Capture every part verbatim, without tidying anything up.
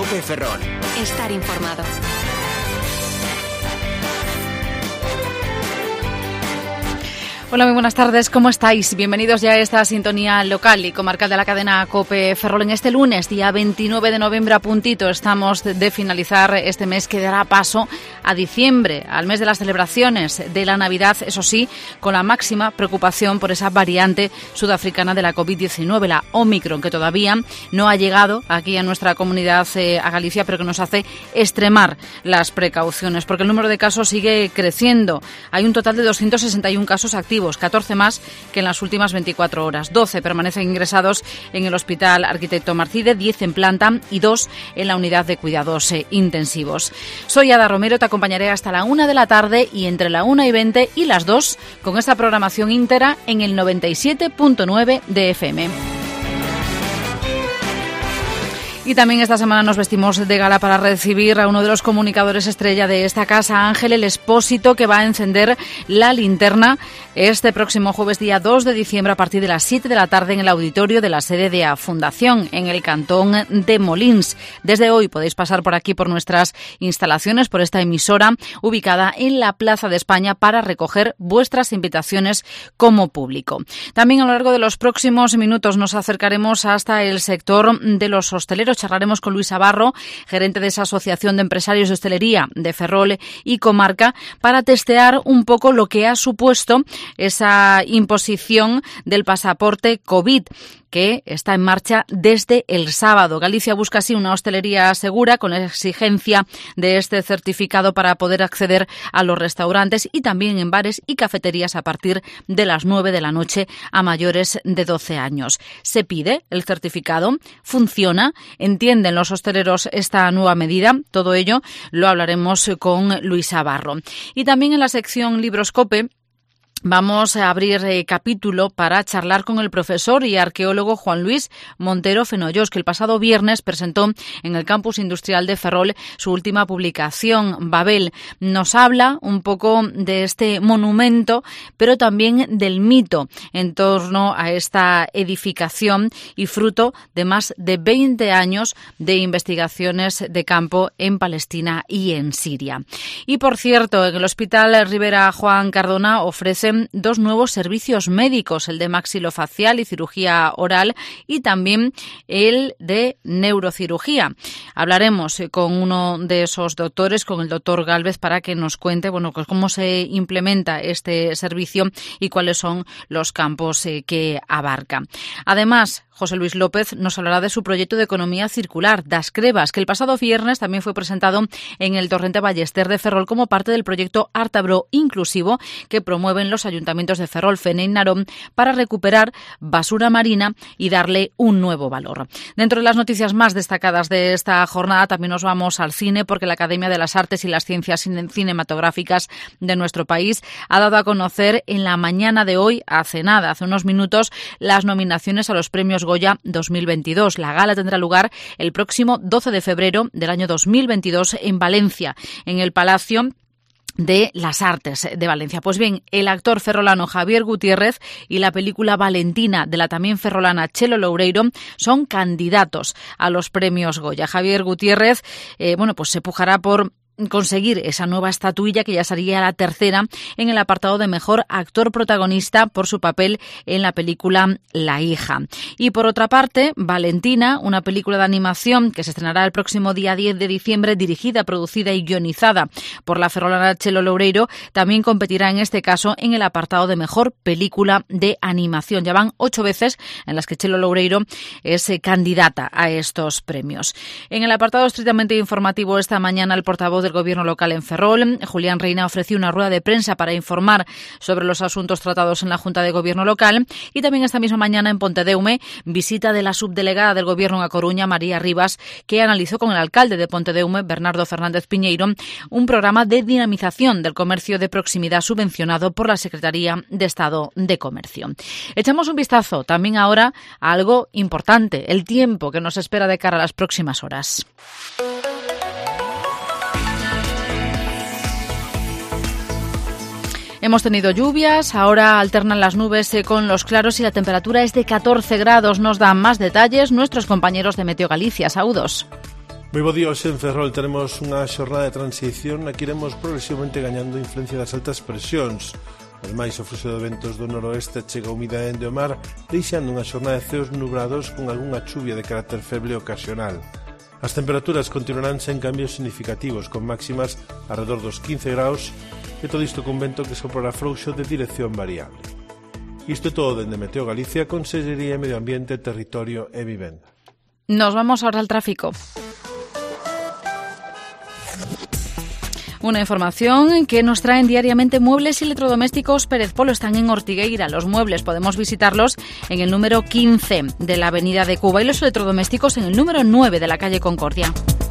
COPE Ferrol. Estar informado. Hola, muy buenas tardes, ¿cómo estáis? Bienvenidos ya a esta sintonía local y comarcal de la cadena COPE Ferrol en este lunes, día veintinueve de noviembre a puntito. Estamos de finalizar este mes que dará paso a diciembre, al mes de las celebraciones de la Navidad, eso sí, con la máxima preocupación por esa variante sudafricana de la COVID diecinueve, la Omicron, que todavía no ha llegado aquí a nuestra comunidad, eh, a Galicia, pero que nos hace extremar las precauciones, porque el número de casos sigue creciendo. Hay un total de doscientos sesenta y uno casos activos, catorce más que en las últimas veinticuatro horas. doce permanecen ingresados en el Hospital Arquitecto Marcide, diez en planta y dos en la unidad de cuidados eh, intensivos. Soy Ada Romero, te acompañaré hasta la una de la tarde y entre la una y veinte y las dos con esta programación íntegra en el noventa y siete punto nueve de F M. Y también esta semana nos vestimos de gala para recibir a uno de los comunicadores estrella de esta casa, Ángel El Expósito, que va a encender la linterna este próximo jueves, día dos de diciembre, a partir de las siete de la tarde en el auditorio de la sede de A Fundación, en el cantón de Molins. Desde hoy podéis pasar por aquí, por nuestras instalaciones, por esta emisora ubicada en la Plaza de España, para recoger vuestras invitaciones como público. También a lo largo de los próximos minutos nos acercaremos hasta el sector de los hosteleros. Charlaremos con Luis Abarro, gerente de esa Asociación de Empresarios de Hostelería de Ferrol y Comarca, para testear un poco lo que ha supuesto esa imposición del pasaporte COVID, que está en marcha desde el sábado. Galicia busca así una hostelería segura, con la exigencia de este certificado para poder acceder a los restaurantes y también en bares y cafeterías a partir de las nueve de la noche a mayores de doce años. Se pide el certificado, funciona, entienden los hosteleros esta nueva medida. Todo ello lo hablaremos con Luis Abarro. Y también en la sección Libroscope vamos a abrir eh, capítulo para charlar con el profesor y arqueólogo Juan Luis Montero Fenollos, que el pasado viernes presentó en el campus industrial de Ferrol su última publicación, Babel. Nos habla un poco de este monumento, pero también del mito en torno a esta edificación, y fruto de más de veinte años de investigaciones de campo en Palestina y en Siria. Y por cierto, en el Hospital Rivera Juan Cardona ofrecen dos nuevos servicios médicos, el de maxilofacial y cirugía oral y también el de neurocirugía. Hablaremos con uno de esos doctores, con el doctor Gálvez, para que nos cuente bueno, pues cómo se implementa este servicio y cuáles son los campos eh, que abarca. Además, José Luis López nos hablará de su proyecto de economía circular, Das Crevas, que el pasado viernes también fue presentado en el Torrente Ballester de Ferrol como parte del proyecto Artabro Inclusivo, que promueven los ayuntamientos de Ferrol, Fene y Narón, para recuperar basura marina y darle un nuevo valor. Dentro de las noticias más destacadas de esta jornada también nos vamos al cine, porque la Academia de las Artes y las Ciencias Cinematográficas de nuestro país ha dado a conocer en la mañana de hoy, hace nada, hace unos minutos, las nominaciones a los premios Goya dos mil veintidós. La gala tendrá lugar el próximo doce de febrero del año dos mil veintidós en Valencia, en el Palacio de las Artes de Valencia. Pues bien, el actor ferrolano Javier Gutiérrez y la película Valentina de la también ferrolana Chelo Loureiro son candidatos a los premios Goya. Javier Gutiérrez, eh, bueno, pues se pujará por conseguir esa nueva estatuilla, que ya sería la tercera en el apartado de mejor actor protagonista por su papel en la película La hija. Y por otra parte, Valentina, una película de animación que se estrenará el próximo día diez de diciembre, dirigida, producida y guionizada por la ferrolana Chelo Loureiro, también competirá en este caso en el apartado de mejor película de animación. Ya van ocho veces en las que Chelo Loureiro es candidata a estos premios. En el apartado estrictamente informativo, esta mañana el portavoz del Gobierno local en Ferrol, Julián Reina, ofreció una rueda de prensa para informar sobre los asuntos tratados en la Junta de Gobierno local. Y también esta misma mañana en Pontedeume, visita de la subdelegada del Gobierno en A Coruña, María Rivas, que analizó con el alcalde de Pontedeume, Bernardo Fernández Piñeiro, un programa de dinamización del comercio de proximidad subvencionado por la Secretaría de Estado de Comercio. Echamos un vistazo también ahora a algo importante, el tiempo que nos espera de cara a las próximas horas. Hemos tenido lluvias, ahora alternan las nubes con los claros y la temperatura es de catorce grados. Nos dan más detalles nuestros compañeros de Meteo Galicia. Saludos. Moi bo día, hoxe en Ferrol tenemos unha xornada de transición na que iremos progresivamente gañando influencia das altas presións. Ademais, o fluxo de ventos do noroeste chega a umidade do mar, deixando unha xornada de ceos nubrados con algunha chuvia de carácter feble ocasional. As temperaturas continuarán sen cambios significativos, con máximas alrededor dos quince graus, e todo isto con vento que soprará frouxo de dirección variable. Isto é todo dende Meteo Galicia, Consellería de Medio Ambiente, Territorio e Vivenda. Nos vamos ahora al tráfico. Una información que nos traen diariamente Muebles y Electrodomésticos Pérez Polo. Están en Ortigueira. Los muebles podemos visitarlos en el número quince de la Avenida de Cuba y los electrodomésticos en el número nueve de la calle Concordia.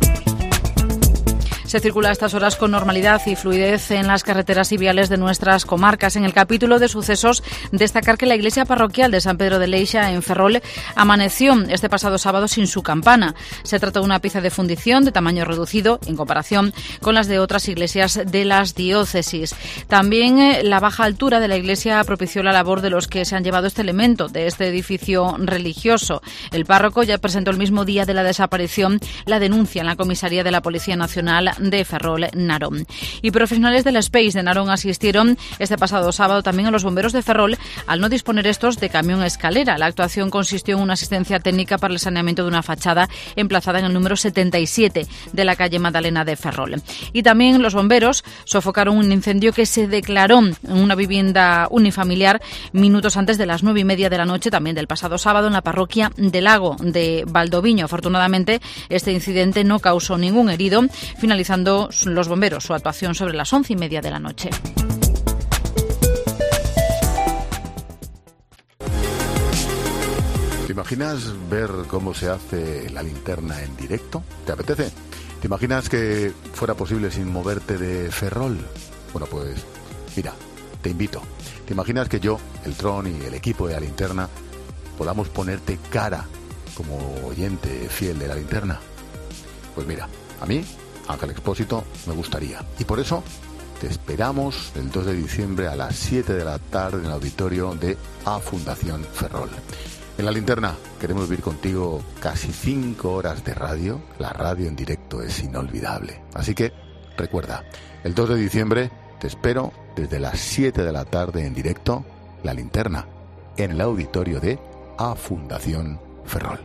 Se circula a estas horas con normalidad y fluidez en las carreteras y viales de nuestras comarcas. En el capítulo de sucesos, destacar que la iglesia parroquial de San Pedro de Leixa, en Ferrol, amaneció este pasado sábado sin su campana. Se trata de una pieza de fundición de tamaño reducido en comparación con las de otras iglesias de las diócesis. También eh, la baja altura de la iglesia propició la labor de los que se han llevado este elemento de este edificio religioso. El párroco ya presentó el mismo día de la desaparición la denuncia en la comisaría de la Policía Nacional de Ferrol, Narón. Y profesionales del Space de Narón asistieron este pasado sábado también a los bomberos de Ferrol al no disponer estos de camión escalera. La actuación consistió en una asistencia técnica para el saneamiento de una fachada emplazada en el número setenta y siete de la calle Magdalena de Ferrol. Y también los bomberos sofocaron un incendio que se declaró en una vivienda unifamiliar minutos antes de las nueve y media de la noche, también del pasado sábado, en la parroquia del Lago de Valdoviño. Afortunadamente, este incidente no causó ningún herido, finalizando los bomberos su actuación sobre las once y media de la noche. ¿Te imaginas ver cómo se hace la linterna en directo? ¿Te apetece? ¿Te imaginas que fuera posible sin moverte de Ferrol? Bueno, pues mira, te invito. ¿Te imaginas que yo, el Tron y el equipo de la linterna podamos ponerte cara como oyente fiel de la linterna? Pues mira, a mí, Ángel Expósito, me gustaría. Y por eso te esperamos el dos de diciembre a las siete de la tarde en el auditorio de A Fundación Ferrol. En la linterna queremos vivir contigo casi cinco horas de radio. La radio en directo es inolvidable. Así que recuerda, el dos de diciembre te espero desde las siete de la tarde en directo, la linterna, en el auditorio de A Fundación Ferrol.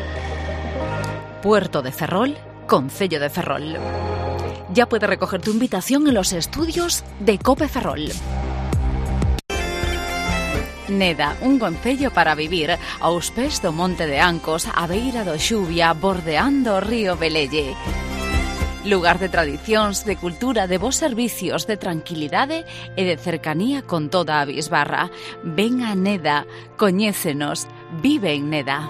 Puerto de Ferrol, Concello de Ferrol. Ya puedes recoger tu invitación en los estudios de Cope Ferrol. Neda, un concello para vivir aos pés do Monte de Ancos, a beira do Xuvia, bordeando o río Velelle. Lugar de tradicións, de cultura, de bons servicios, de tranquilidade e de cercanía con toda a bisbarra. Ven a Neda, coñécenos, vive en Neda.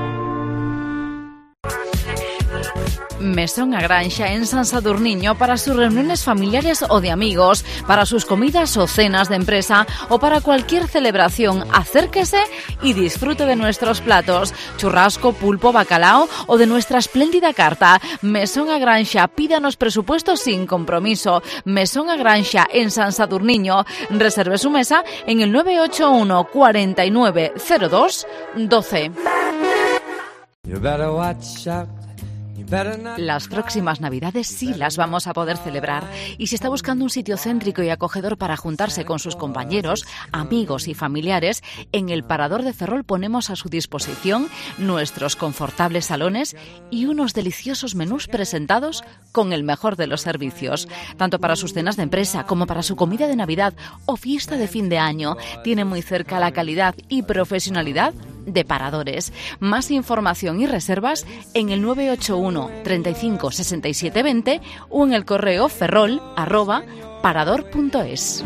Mesón a Granxa en San Sadurniño para sus reuniones familiares o de amigos, para sus comidas o cenas de empresa o para cualquier celebración. Acérquese y disfrute de nuestros platos, churrasco, pulpo, bacalao o de nuestra espléndida carta. Mesón a Granxa, pídanos presupuestos sin compromiso. Mesón a Granxa en San Sadurniño. Reserve su mesa en el nueve ocho uno, cuatro nueve cero dos, doce. You better watch out. Las próximas Navidades sí las vamos a poder celebrar. Y si está buscando un sitio céntrico y acogedor para juntarse con sus compañeros, amigos y familiares, en el Parador de Ferrol ponemos a su disposición nuestros confortables salones y unos deliciosos menús presentados con el mejor de los servicios. Tanto para sus cenas de empresa como para su comida de Navidad o fiesta de fin de año, tiene muy cerca la calidad y profesionalidad de Paradores. Más información y reservas en el nueve ocho uno, treinta y cinco, sesenta y siete, veinte o en el correo ferrol arroba parador punto es.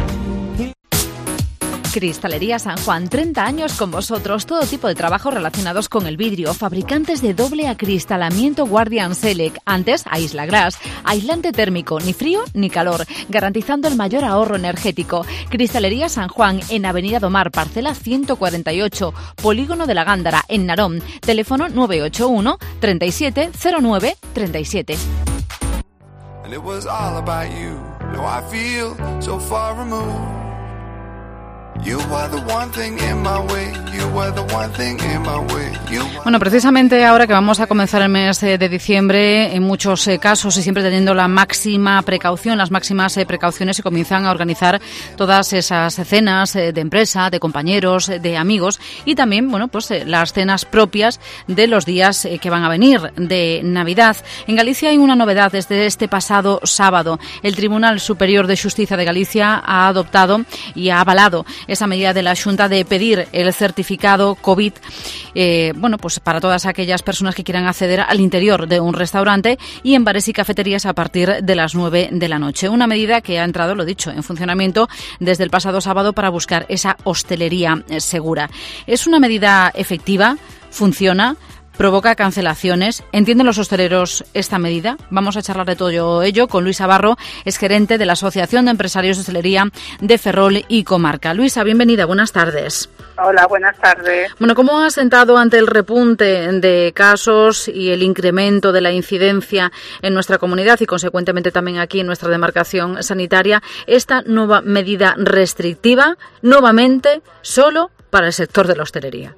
Cristalería San Juan, treinta años con vosotros, todo tipo de trabajos relacionados con el vidrio, fabricantes de doble acristalamiento Guardian Select, antes Aisla Glass, aislante térmico, ni frío ni calor, garantizando el mayor ahorro energético. Cristalería San Juan, en Avenida Domar, parcela ciento cuarenta y ocho, Polígono de la Gándara, en Narón, teléfono nueve ocho uno, treinta y siete, cero nueve, treinta y siete. And it was all about you. Now I feel so far removed. Bueno, precisamente ahora que vamos a comenzar el mes de diciembre, en muchos casos y siempre teniendo la máxima precaución, las máximas precauciones, se comienzan a organizar todas esas cenas de empresa, de compañeros, de amigos y también, bueno, pues las cenas propias de los días que van a venir, de Navidad. En Galicia hay una novedad desde este pasado sábado. El Tribunal Superior de Xustiza de Galicia ha adoptado y ha avalado esa medida de la Xunta de pedir el certificado COVID, eh, bueno, pues para todas aquellas personas que quieran acceder al interior de un restaurante y en bares y cafeterías a partir de las nueve de la noche. Una medida que ha entrado, lo dicho, en funcionamiento desde el pasado sábado para buscar esa hostelería segura. ¿Es una medida efectiva? ¿Funciona? ¿Provoca cancelaciones? ¿Entienden los hosteleros esta medida? Vamos a charlar de todo ello con Luisa Barro, es gerente de la Asociación de Empresarios de Hostelería de Ferrol y Comarca. Luisa, bienvenida, buenas tardes. Hola, buenas tardes. Bueno, ¿cómo ha sentado ante el repunte de casos y el incremento de la incidencia en nuestra comunidad y, consecuentemente, también aquí en nuestra demarcación sanitaria esta nueva medida restrictiva, nuevamente, solo para el sector de la hostelería?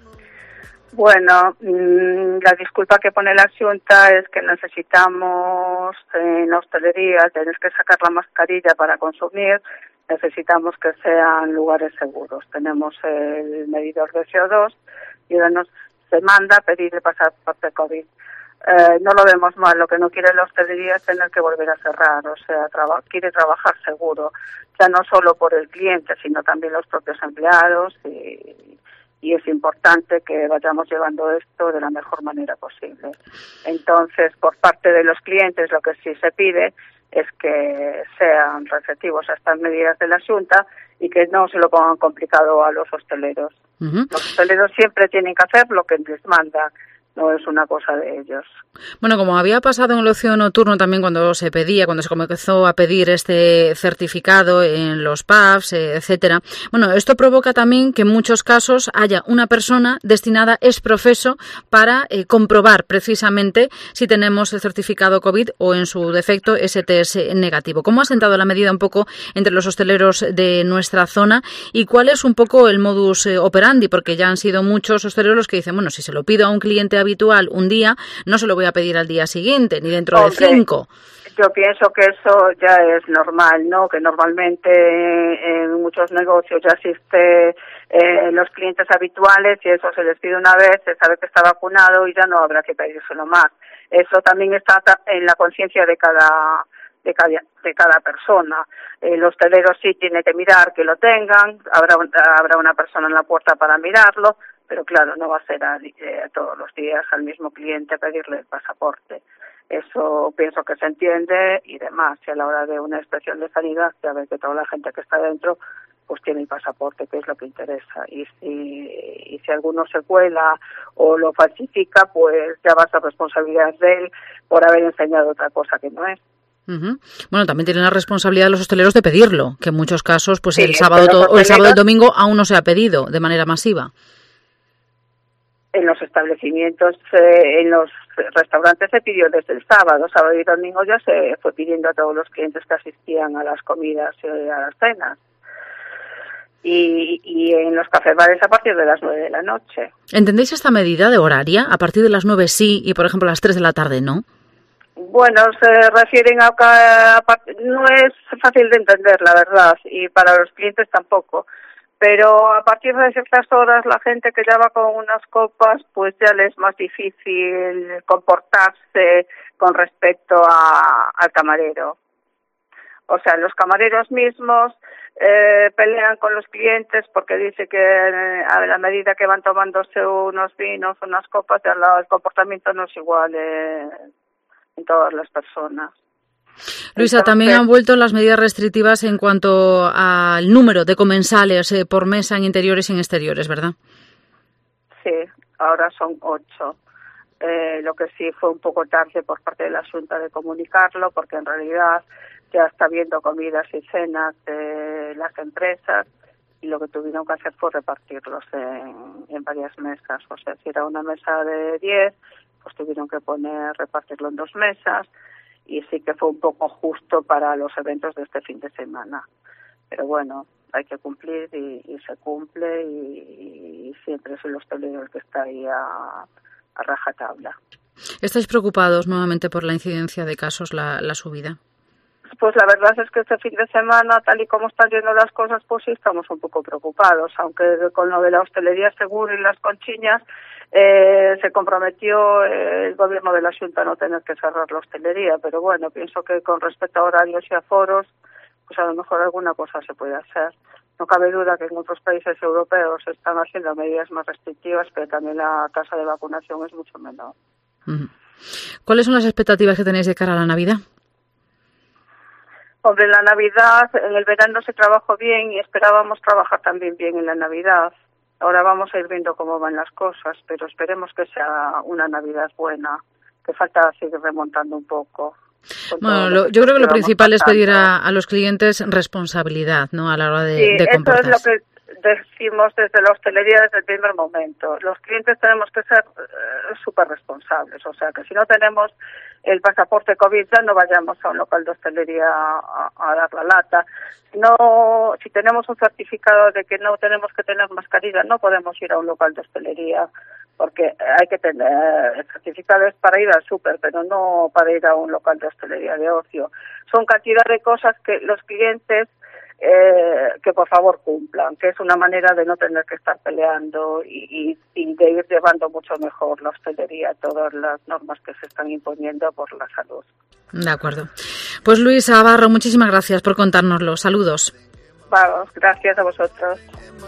Bueno, la disculpa que pone la Xunta es que necesitamos en la hostelería, tienes que sacar la mascarilla para consumir, necesitamos que sean lugares seguros. Tenemos el medidor de C O dos y ahora nos se manda a pedir el pasaporte COVID. Eh, no lo vemos mal, lo que no quiere la hostelería es tener que volver a cerrar, o sea, traba, quiere trabajar seguro, ya no solo por el cliente, sino también los propios empleados y... y es importante que vayamos llevando esto de la mejor manera posible. Entonces, por parte de los clientes, lo que sí se pide es que sean receptivos a estas medidas de la Xunta y que no se lo pongan complicado a los hosteleros. Uh-huh. Los hosteleros siempre tienen que hacer lo que les mandan, no es una cosa de ellos. Bueno, como había pasado en el ocio nocturno también cuando se pedía, cuando se comenzó a pedir este certificado en los pubs, eh, etcétera. Bueno, esto provoca también que en muchos casos haya una persona destinada ex profeso para eh, comprobar precisamente si tenemos el certificado COVID o en su defecto ese test negativo. ¿Cómo ha sentado la medida un poco entre los hosteleros de nuestra zona y cuál es un poco el modus operandi? Porque ya han sido muchos hosteleros los que dicen, bueno, si se lo pido a un cliente habitual un día, no se lo voy a pedir al día siguiente, ni dentro Hombre, de cinco. Yo pienso que eso ya es normal, ¿no? Que normalmente en muchos negocios ya existe eh, los clientes habituales y eso se les pide una vez, se sabe que está vacunado y ya no habrá que pedírselo más. Eso también está en la conciencia de cada de cada, de cada persona. El hostelero sí tiene que mirar que lo tengan, habrá habrá una persona en la puerta para mirarlo, pero claro, no va a ser a, eh, todos los días al mismo cliente pedirle el pasaporte. Eso pienso que se entiende y demás. Y a la hora de una inspección de sanidad, ya ves que toda la gente que está dentro pues tiene el pasaporte, que es lo que interesa. Y si, y si alguno se cuela o lo falsifica, pues ya va a ser responsabilidad de él por haber enseñado otra cosa que no es. Uh-huh. Bueno, también tienen la responsabilidad de los hosteleros de pedirlo, que en muchos casos pues sí, el sábado to- o el sábado y el domingo aún no se ha pedido de manera masiva. En los establecimientos, eh, en los restaurantes se pidió desde el sábado, sábado y domingo ya se fue pidiendo a todos los clientes que asistían a las comidas y a las cenas. Y, y en los cafés-bares a partir de las nueve de la noche. ¿Entendéis esta medida de horaria? A partir de las nueve sí y, por ejemplo, a las tres de la tarde no. Bueno, se refieren a, a, a... No es fácil de entender, la verdad, y para los clientes tampoco. Pero a partir de ciertas horas la gente que ya va con unas copas pues ya le es más difícil comportarse con respecto a, al camarero. O sea, los camareros mismos eh, pelean con los clientes porque dice que eh, a la medida que van tomándose unos vinos, unas copas, ya la, el comportamiento no es igual eh, en todas las personas. Luisa, Entonces, también han vuelto las medidas restrictivas en cuanto al número de comensales eh, por mesa en interiores y en exteriores, ¿verdad? Sí, ahora son ocho. Eh, lo que sí fue un poco tarde por parte de la Xunta de comunicarlo, porque en realidad ya está habiendo comidas y cenas de las empresas y lo que tuvieron que hacer fue repartirlos en, en varias mesas. O sea, si era una mesa de diez, pues tuvieron que poner repartirlo en dos mesas. Y sí que fue un poco justo para los eventos de este fin de semana. Pero bueno, hay que cumplir y, y se cumple y, y siempre es el hostelero el que está ahí a, a rajatabla. ¿Estáis preocupados nuevamente por la incidencia de casos, la, la subida? Pues la verdad es que este fin de semana, tal y como están yendo las cosas, pues sí estamos un poco preocupados, aunque con lo de la hostelería seguro y las conchiñas eh, se comprometió el gobierno de la Xunta a no tener que cerrar la hostelería, pero bueno, pienso que con respecto a horarios y aforos, pues a lo mejor alguna cosa se puede hacer. No cabe duda que en otros países europeos se están haciendo medidas más restrictivas, pero también la tasa de vacunación es mucho menor. ¿Cuáles son las expectativas que tenéis de cara a la Navidad? Hombre, en la Navidad, en el verano se trabajó bien y esperábamos trabajar también bien en la Navidad. Ahora vamos a ir viendo cómo van las cosas, pero esperemos que sea una Navidad buena, que falta seguir remontando un poco. Bueno, lo, yo creo que lo principal es pedir a, a los clientes responsabilidad, ¿no?, a la hora de, sí, de comportarse. Eso es lo que decimos desde la hostelería desde el primer momento. Los clientes tenemos que ser uh, súper responsables, o sea que si no tenemos el pasaporte COVID ya no vayamos a un local de hostelería a, a dar la lata. No, si tenemos un certificado de que no tenemos que tener mascarilla, no podemos ir a un local de hostelería, porque hay que tener el certificado es para ir al súper, pero no para ir a un local de hostelería de ocio. Son cantidad de cosas que los clientes Eh, que por favor cumplan, que es una manera de no tener que estar peleando y, y, y de ir llevando mucho mejor la hostelería, todas las normas que se están imponiendo por la salud. De acuerdo. Pues Luis Abarro, muchísimas gracias por contárnoslo. Saludos. Vamos, gracias a vosotros.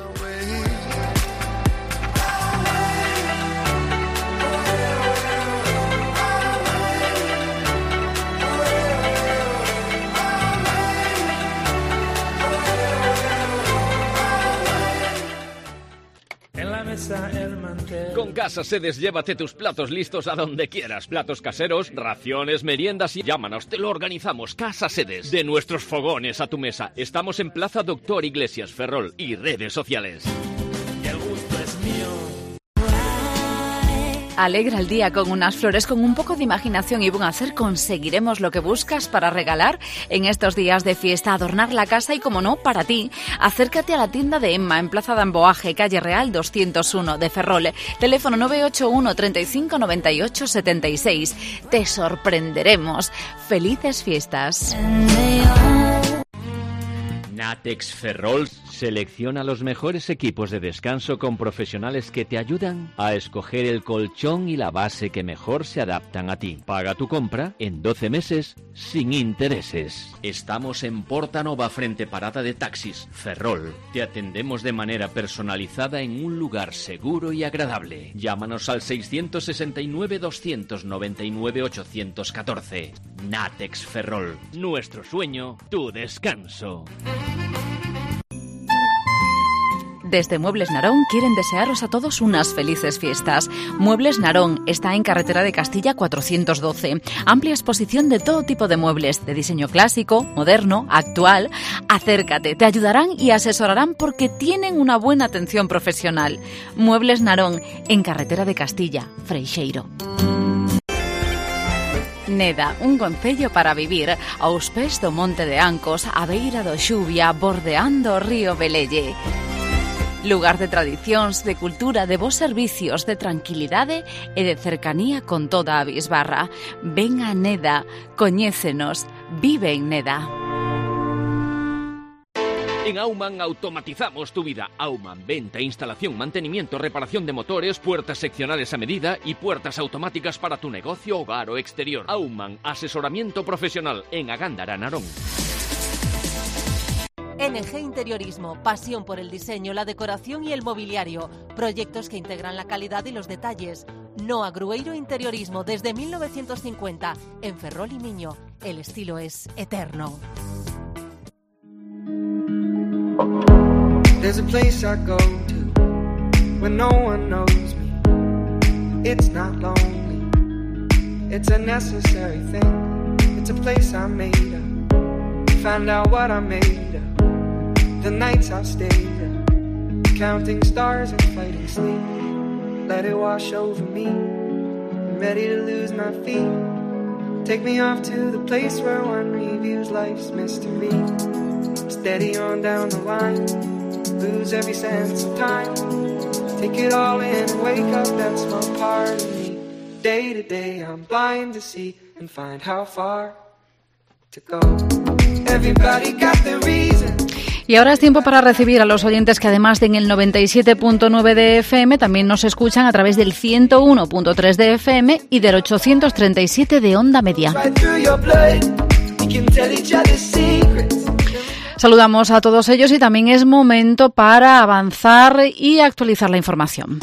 Con Casa Sedes llévate tus platos listos a donde quieras. Platos caseros, raciones, meriendas y llámanos, te lo organizamos. Casa Sedes, de nuestros fogones a tu mesa. Estamos en Plaza Doctor Iglesias, Ferrol y redes sociales. Y el gusto es mío. Alegra el día con unas flores, con un poco de imaginación y buen hacer conseguiremos lo que buscas para regalar en estos días de fiesta, adornar la casa y, como no, para ti. Acércate a la tienda de Emma en Plaza de Amboaje, calle Real doscientos uno de Ferrol. Teléfono nueve ocho uno, treinta y cinco, noventa y ocho, setenta y seis. Te sorprenderemos. Felices fiestas. Natex Ferrol selecciona los mejores equipos de descanso con profesionales que te ayudan a escoger el colchón y la base que mejor se adaptan a ti. Paga tu compra en doce meses sin intereses. Estamos en Porta Nova, frente Parada de Taxis, Ferrol. Te atendemos de manera personalizada en un lugar seguro y agradable. Llámanos al seiscientos sesenta y nueve, doscientos noventa y nueve, ochocientos catorce. Natex Ferrol. Nuestro sueño, tu descanso. Desde Muebles Narón quieren desearos a todos unas felices fiestas. Muebles Narón está en Carretera de Castilla cuatrocientos doce. Amplia exposición de todo tipo de muebles, de diseño clásico, moderno, actual. Acércate, te ayudarán y asesorarán porque tienen una buena atención profesional. Muebles Narón, en Carretera de Castilla, Freixeiro. Neda, un concello para vivir aos pés do Monte de Ancos, a beira do Xuvia, bordeando o río Velelle. Lugar de tradicións, de cultura, de bons servicios, de tranquilidade e de cercanía con toda a bisbarra. Ven a Neda, coñécenos, vive en Neda. En Aumann automatizamos tu vida. Aumann, venta, instalación, mantenimiento, reparación de motores, puertas seccionales a medida y puertas automáticas para tu negocio, hogar o exterior. Aumann, asesoramiento profesional en Agándara, Narón. N G Interiorismo, pasión por el diseño, la decoración y el mobiliario. Proyectos que integran la calidad y los detalles. Noa Grueiro Interiorismo, desde mil novecientos cincuenta, en Ferrol y Miño. El estilo es eterno. There's a place I go to when no one knows me. It's not lonely, it's a necessary thing. It's a place I made up, found out what I made up. The nights I've stayed up, counting stars and fighting sleep. Let it wash over me, I'm ready to lose my feet. Take me off to the place where one reviews life's mystery. Steady on down the line, lose every sense of time. Take it all in and wake up that small part of me. Day to day I'm blind to see and find how far to go. Everybody got their reason. Y ahora es tiempo para recibir a los oyentes que además de en el noventa y siete punto nueve de F M también nos escuchan a través del ciento uno punto tres de F M y del ochocientos treinta y siete de Onda Media. Saludamos a todos ellos y también es momento para avanzar y actualizar la información.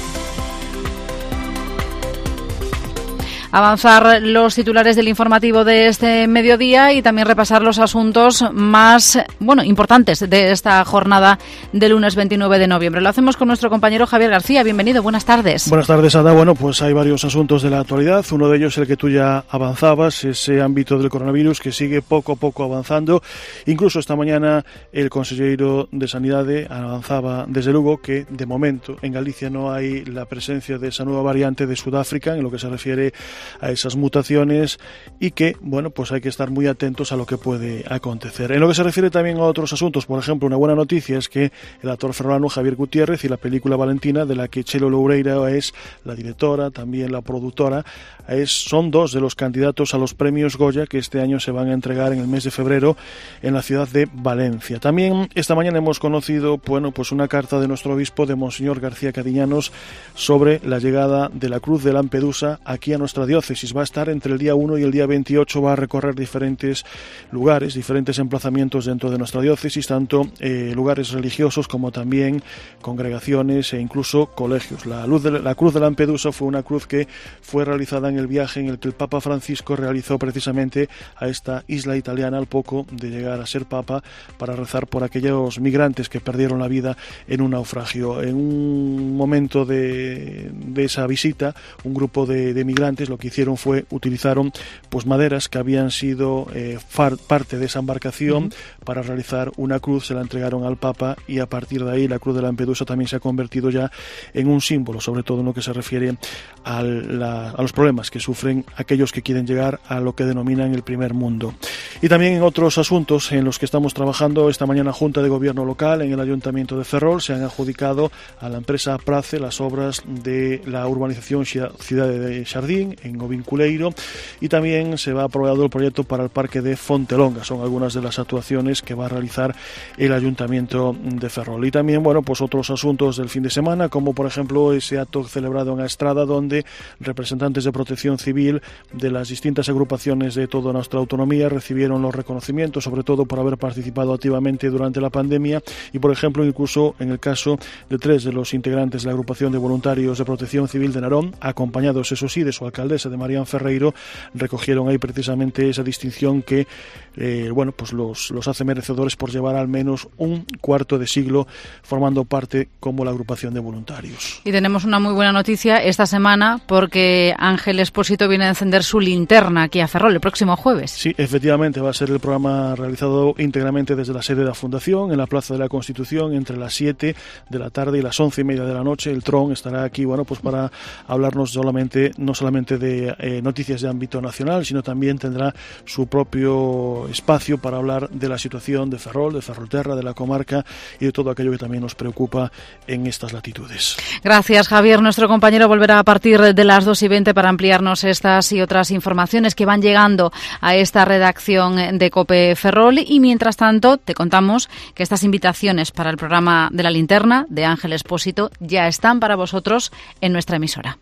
Avanzar los titulares del informativo de este mediodía y también repasar los asuntos más, bueno, importantes de esta jornada del lunes veintinueve de noviembre. Lo hacemos con nuestro compañero Javier García. Bienvenido, buenas tardes. Buenas tardes, Ada. Bueno, pues hay varios asuntos de la actualidad. Uno de ellos, el que tú ya avanzabas, ese ámbito del coronavirus que sigue poco a poco avanzando. Incluso esta mañana el consejero de Sanidade avanzaba desde Lugo que de momento en Galicia no hay la presencia de esa nueva variante de Sudáfrica en lo que se refiere a esas mutaciones y que, bueno, pues hay que estar muy atentos a lo que puede acontecer. En lo que se refiere también a otros asuntos, por ejemplo, una buena noticia es que el actor ferrolano Javier Gutiérrez y la película Valentina, de la que Chelo Loureira es la directora, también la productora, es, son dos de los candidatos a los premios Goya que este año se van a entregar en el mes de febrero en la ciudad de Valencia. También esta mañana hemos conocido, bueno, pues una carta de nuestro obispo, de Monseñor García Cadiñanos, sobre la llegada de la Cruz de Lampedusa aquí a nuestra diócesis. Va a estar entre el día uno y el día veintiocho, va a recorrer diferentes lugares, diferentes emplazamientos dentro de nuestra diócesis, tanto eh, lugares religiosos como también congregaciones e incluso colegios. La, luz de, la Cruz de Lampedusa fue una cruz que fue realizada en el viaje en el que el Papa Francisco realizó precisamente a esta isla italiana al poco de llegar a ser Papa, para rezar por aquellos migrantes que perdieron la vida en un naufragio. En un momento de, de esa visita, un grupo de, de migrantes lo que hicieron fue, utilizaron pues maderas que habían sido eh, far, parte de esa embarcación uh-huh. para realizar una cruz, se la entregaron al Papa y a partir de ahí la Cruz de Lampedusa también se ha convertido ya en un símbolo, sobre todo en lo que se refiere a, la, a los problemas que sufren aquellos que quieren llegar a lo que denominan el primer mundo. Y también en otros asuntos en los que estamos trabajando, esta mañana Junta de Gobierno Local en el Ayuntamiento de Ferrol se han adjudicado a la empresa Prace las obras de la urbanización Ciudad de Xardín en Ovinculeiro y también se va aprobado el proyecto para el parque de Fontelonga. Son algunas de las actuaciones que va a realizar el Ayuntamiento de Ferrol. Y también, bueno, pues otros asuntos del fin de semana, como por ejemplo ese acto celebrado en Estrada, donde representantes de Protección Civil de las distintas agrupaciones de toda nuestra autonomía recibieron los reconocimientos, sobre todo por haber participado activamente durante la pandemia y, por ejemplo, incluso en el caso de tres de los integrantes de la agrupación de voluntarios de Protección Civil de Narón, acompañados, eso sí, de su alcaldesa, de Marián Ferreiro, recogieron ahí precisamente esa distinción que eh, bueno, pues los, los hace merecedores por llevar al menos un cuarto de siglo formando parte como la agrupación de voluntarios. Y tenemos una muy buena noticia esta semana porque Ángel Espósito viene a encender su linterna aquí a Ferrol el próximo jueves. Sí, efectivamente, va a ser el programa realizado íntegramente desde la sede de la Fundación, en la Plaza de la Constitución, entre las siete de la tarde y las once y media de la noche. El Tron estará aquí, bueno, pues para hablarnos solamente, no solamente de eh, noticias de ámbito nacional, sino también tendrá su propio espacio para hablar de la situación de Ferrol, de Ferrolterra, de la comarca y de todo aquello que también nos preocupa en estas latitudes. Gracias, Javier. Nuestro compañero volverá a partir de las dos y veinte para ampliarnos estas y otras informaciones que van llegando a esta redacción de COPE Ferrol. Y mientras tanto, te contamos que estas invitaciones para el programa de la linterna de Ángel Espósito ya están para vosotros en nuestra emisora.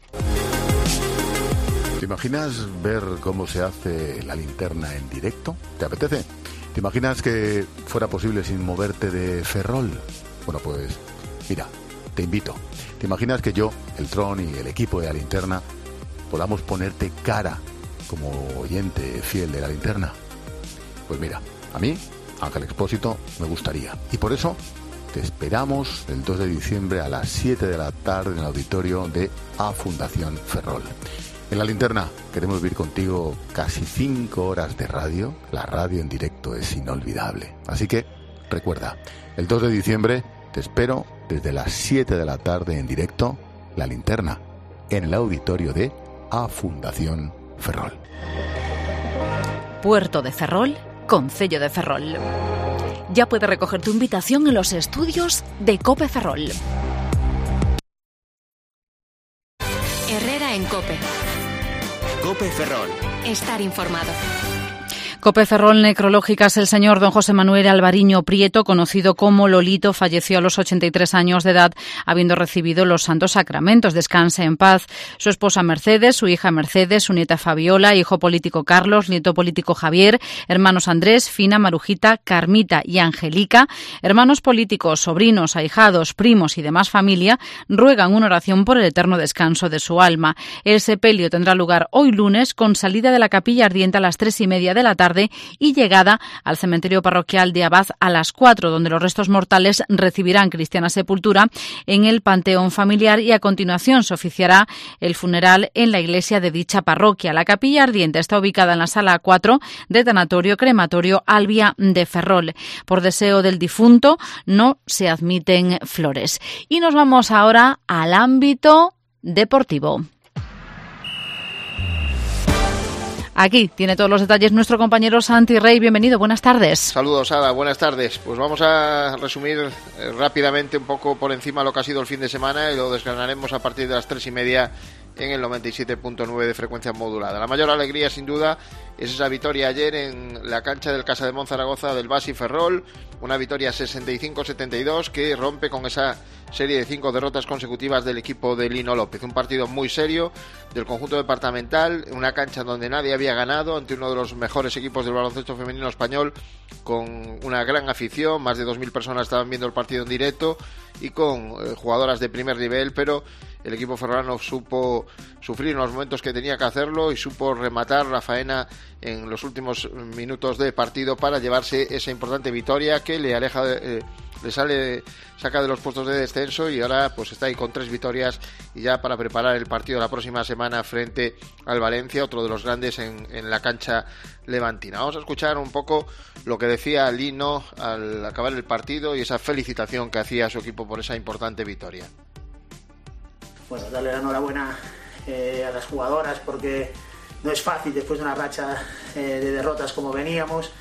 ¿Te imaginas ver cómo se hace la linterna en directo? ¿Te apetece? ¿Te imaginas que fuera posible sin moverte de Ferrol? Bueno, pues mira, te invito. ¿Te imaginas que yo, el Tron y el equipo de la linterna podamos ponerte cara como oyente fiel de la linterna? Pues mira, a mí, Ángel Espósito, me gustaría. Y por eso te esperamos el dos de diciembre a las siete de la tarde en el auditorio de A Fundación Ferrol. En la linterna queremos vivir contigo casi cinco horas de radio. La radio en directo es inolvidable. Así que recuerda, el dos de diciembre te espero desde las siete de la tarde en directo, la linterna, en el auditorio de A Fundación Ferrol. Puerto de Ferrol, concello de Ferrol. Ya puedes recoger tu invitación en los estudios de COPE Ferrol. Herrera en COPE. COPE Ferrol. Estar informado. COPE Ferrol Necrológicas, el señor don José Manuel Alvariño Prieto, conocido como Lolito, falleció a los ochenta y tres años de edad, habiendo recibido los santos sacramentos. Descanse en paz. Su esposa Mercedes, su hija Mercedes, su nieta Fabiola, hijo político Carlos, nieto político Javier, hermanos Andrés, Fina, Marujita, Carmita y Angelica, hermanos políticos, sobrinos, ahijados, primos y demás familia, ruegan una oración por el eterno descanso de su alma. El sepelio tendrá lugar hoy lunes, con salida de la capilla ardiente a las tres y media de la tarde y llegada al cementerio parroquial de Abad a las cuatro, donde los restos mortales recibirán cristiana sepultura en el panteón familiar, y a continuación se oficiará el funeral en la iglesia de dicha parroquia. La capilla ardiente está ubicada en la sala cuatro de Tanatorio Crematorio Albia de Ferrol. Por deseo del difunto no se admiten flores. Y nos vamos ahora al ámbito deportivo. Aquí tiene todos los detalles nuestro compañero Santi Rey. Bienvenido, buenas tardes. Saludos, Ada, buenas tardes. Pues vamos a resumir eh, rápidamente un poco por encima lo que ha sido el fin de semana y lo desgranaremos a partir de las tres y media en el noventa y siete punto nueve de frecuencia modulada. La mayor alegría, sin duda, es esa victoria ayer en la cancha del Casa de Monzaragoza del Basi Ferrol, una victoria sesenta y cinco a setenta y dos que rompe con esa serie de cinco derrotas consecutivas del equipo de Lino López. Un partido muy serio del conjunto departamental, una cancha donde nadie había ganado, ante uno de los mejores equipos del baloncesto femenino español, con una gran afición, más de dos mil personas estaban viendo el partido en directo y con eh, jugadoras de primer nivel, pero el equipo ferrolano supo sufrir en los momentos que tenía que hacerlo y supo rematar la faena en los últimos minutos de partido para llevarse esa importante victoria que le aleja de, eh, le sale saca de los puestos de descenso, y ahora pues está ahí con tres victorias y ya para preparar el partido la próxima semana frente al Valencia, otro de los grandes en, en la cancha levantina. Vamos a escuchar un poco lo que decía Lino al acabar el partido y esa felicitación que hacía a su equipo por esa importante victoria. Bueno, darle la enhorabuena eh, a las jugadoras, porque no es fácil después de una racha eh, de derrotas como veníamos,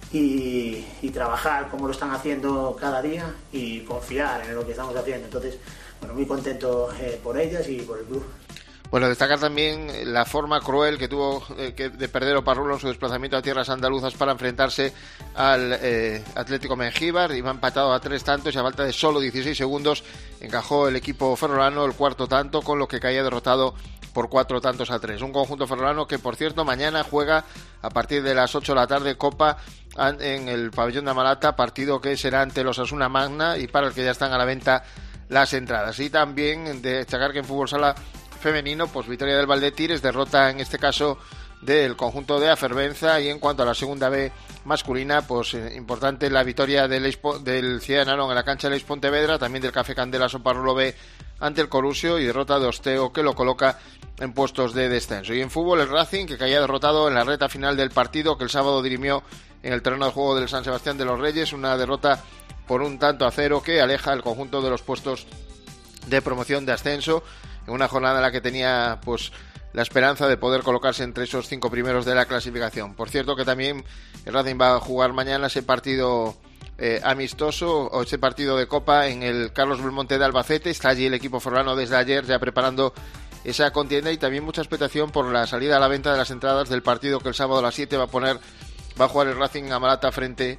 y, y trabajar como lo están haciendo cada día y confiar en lo que estamos haciendo. Entonces, bueno, muy contento eh, por ellas y por el club. Bueno, destacar también la forma cruel que tuvo eh, que de perder Oparrulo en su desplazamiento a tierras andaluzas para enfrentarse al eh, Atlético Mengíbar. Iba empatado a tres tantos y a falta de solo dieciséis segundos encajó el equipo ferrolano el cuarto tanto, con lo que caía derrotado por cuatro tantos a tres. Un conjunto ferrolano que, por cierto, mañana juega a partir de las ocho de la tarde Copa en el pabellón de Amalata, partido que será ante los Osasuna Magna y para el que ya están a la venta las entradas. Y también destacar que en fútbol sala femenino, pues victoria del Valdetires, derrota en este caso del conjunto de Afervenza, y en cuanto a la segunda B masculina, pues eh, importante la victoria del, Expo, del Ciudad de Narón en la cancha del Ex Pontevedra, también del Café Candela Soparrulo B ante el Corusio, y derrota de Osteo que lo coloca en puestos de descenso. Y en fútbol el Racing, que caía derrotado en la reta final del partido que el sábado dirimió en el terreno de juego del San Sebastián de los Reyes, una derrota por un tanto a cero que aleja el conjunto de los puestos de promoción de ascenso, en una jornada en la que tenía pues la esperanza de poder colocarse entre esos cinco primeros de la clasificación. Por cierto que también el Racing va a jugar mañana ese partido eh, amistoso, o ese partido de Copa en el Carlos Belmonte de Albacete. Está allí el equipo ferrolano desde ayer ya preparando esa contienda, y también mucha expectación por la salida a la venta de las entradas del partido que el sábado a las siete va a poner va a jugar el Racing a Malata frente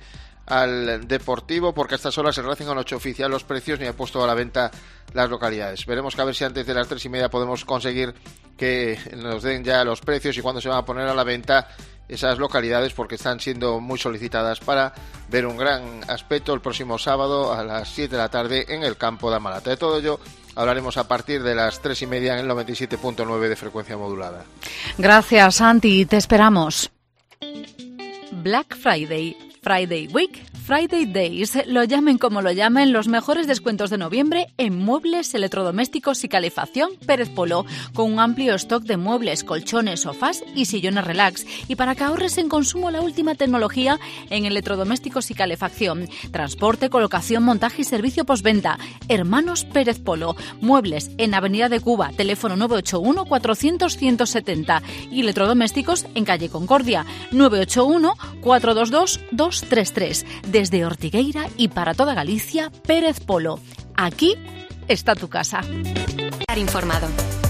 al Deportivo, porque a estas horas el Racing no ha hecho oficial los precios ni ha puesto a la venta las localidades. Veremos que a ver si antes de las tres y media podemos conseguir que nos den ya los precios y cuándo se van a poner a la venta esas localidades, porque están siendo muy solicitadas para ver un gran aspecto el próximo sábado a las siete de la tarde en el campo de Amalata. De todo ello hablaremos a partir de las tres y media en el noventa y siete punto nueve de frecuencia modulada. Gracias, Santi, te esperamos. Black Friday, Friday Week, Friday Days, lo llamen como lo llamen, los mejores descuentos de noviembre en muebles, electrodomésticos y calefacción Pérez Polo, con un amplio stock de muebles, colchones, sofás y sillones relax. Y para que ahorres en consumo, la última tecnología en electrodomésticos y calefacción, transporte, colocación, montaje y servicio postventa. Hermanos Pérez Polo, muebles en Avenida de Cuba, teléfono nueve ocho uno, cuatrocientos, ciento setenta y electrodomésticos en calle Concordia, nueve ocho uno, cuatro dos dos, dos tres tres. Desde Ortigueira y para toda Galicia, Pérez Polo. Aquí está tu casa. Estar informado.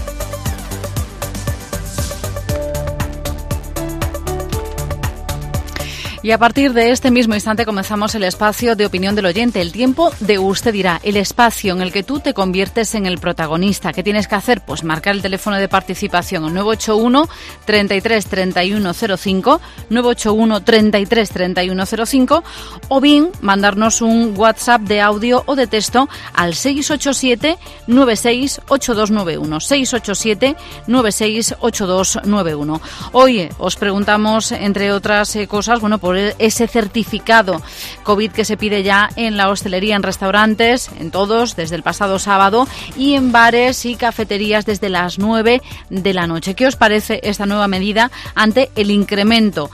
Y a partir de este mismo instante comenzamos el espacio de opinión del oyente, el tiempo de Usted dirá, el espacio en el que tú te conviertes en el protagonista. ¿Qué tienes que hacer? Pues marcar el teléfono de participación en nueve ocho uno, treinta y tres, treinta y uno cero cinco, nueve ocho uno, treinta y tres, treinta y uno cero cinco, o bien mandarnos un WhatsApp de audio o de texto al seis ocho siete, nueve seis, ocho dos nueve uno, seis ocho siete, nueve seis, ocho dos nueve uno. Hoy os preguntamos, entre otras eh, cosas, bueno, por ese certificado COVID que se pide ya en la hostelería, en restaurantes, en todos, desde el pasado sábado, y en bares y cafeterías desde las nueve de la noche. ¿Qué os parece esta nueva medida ante el incremento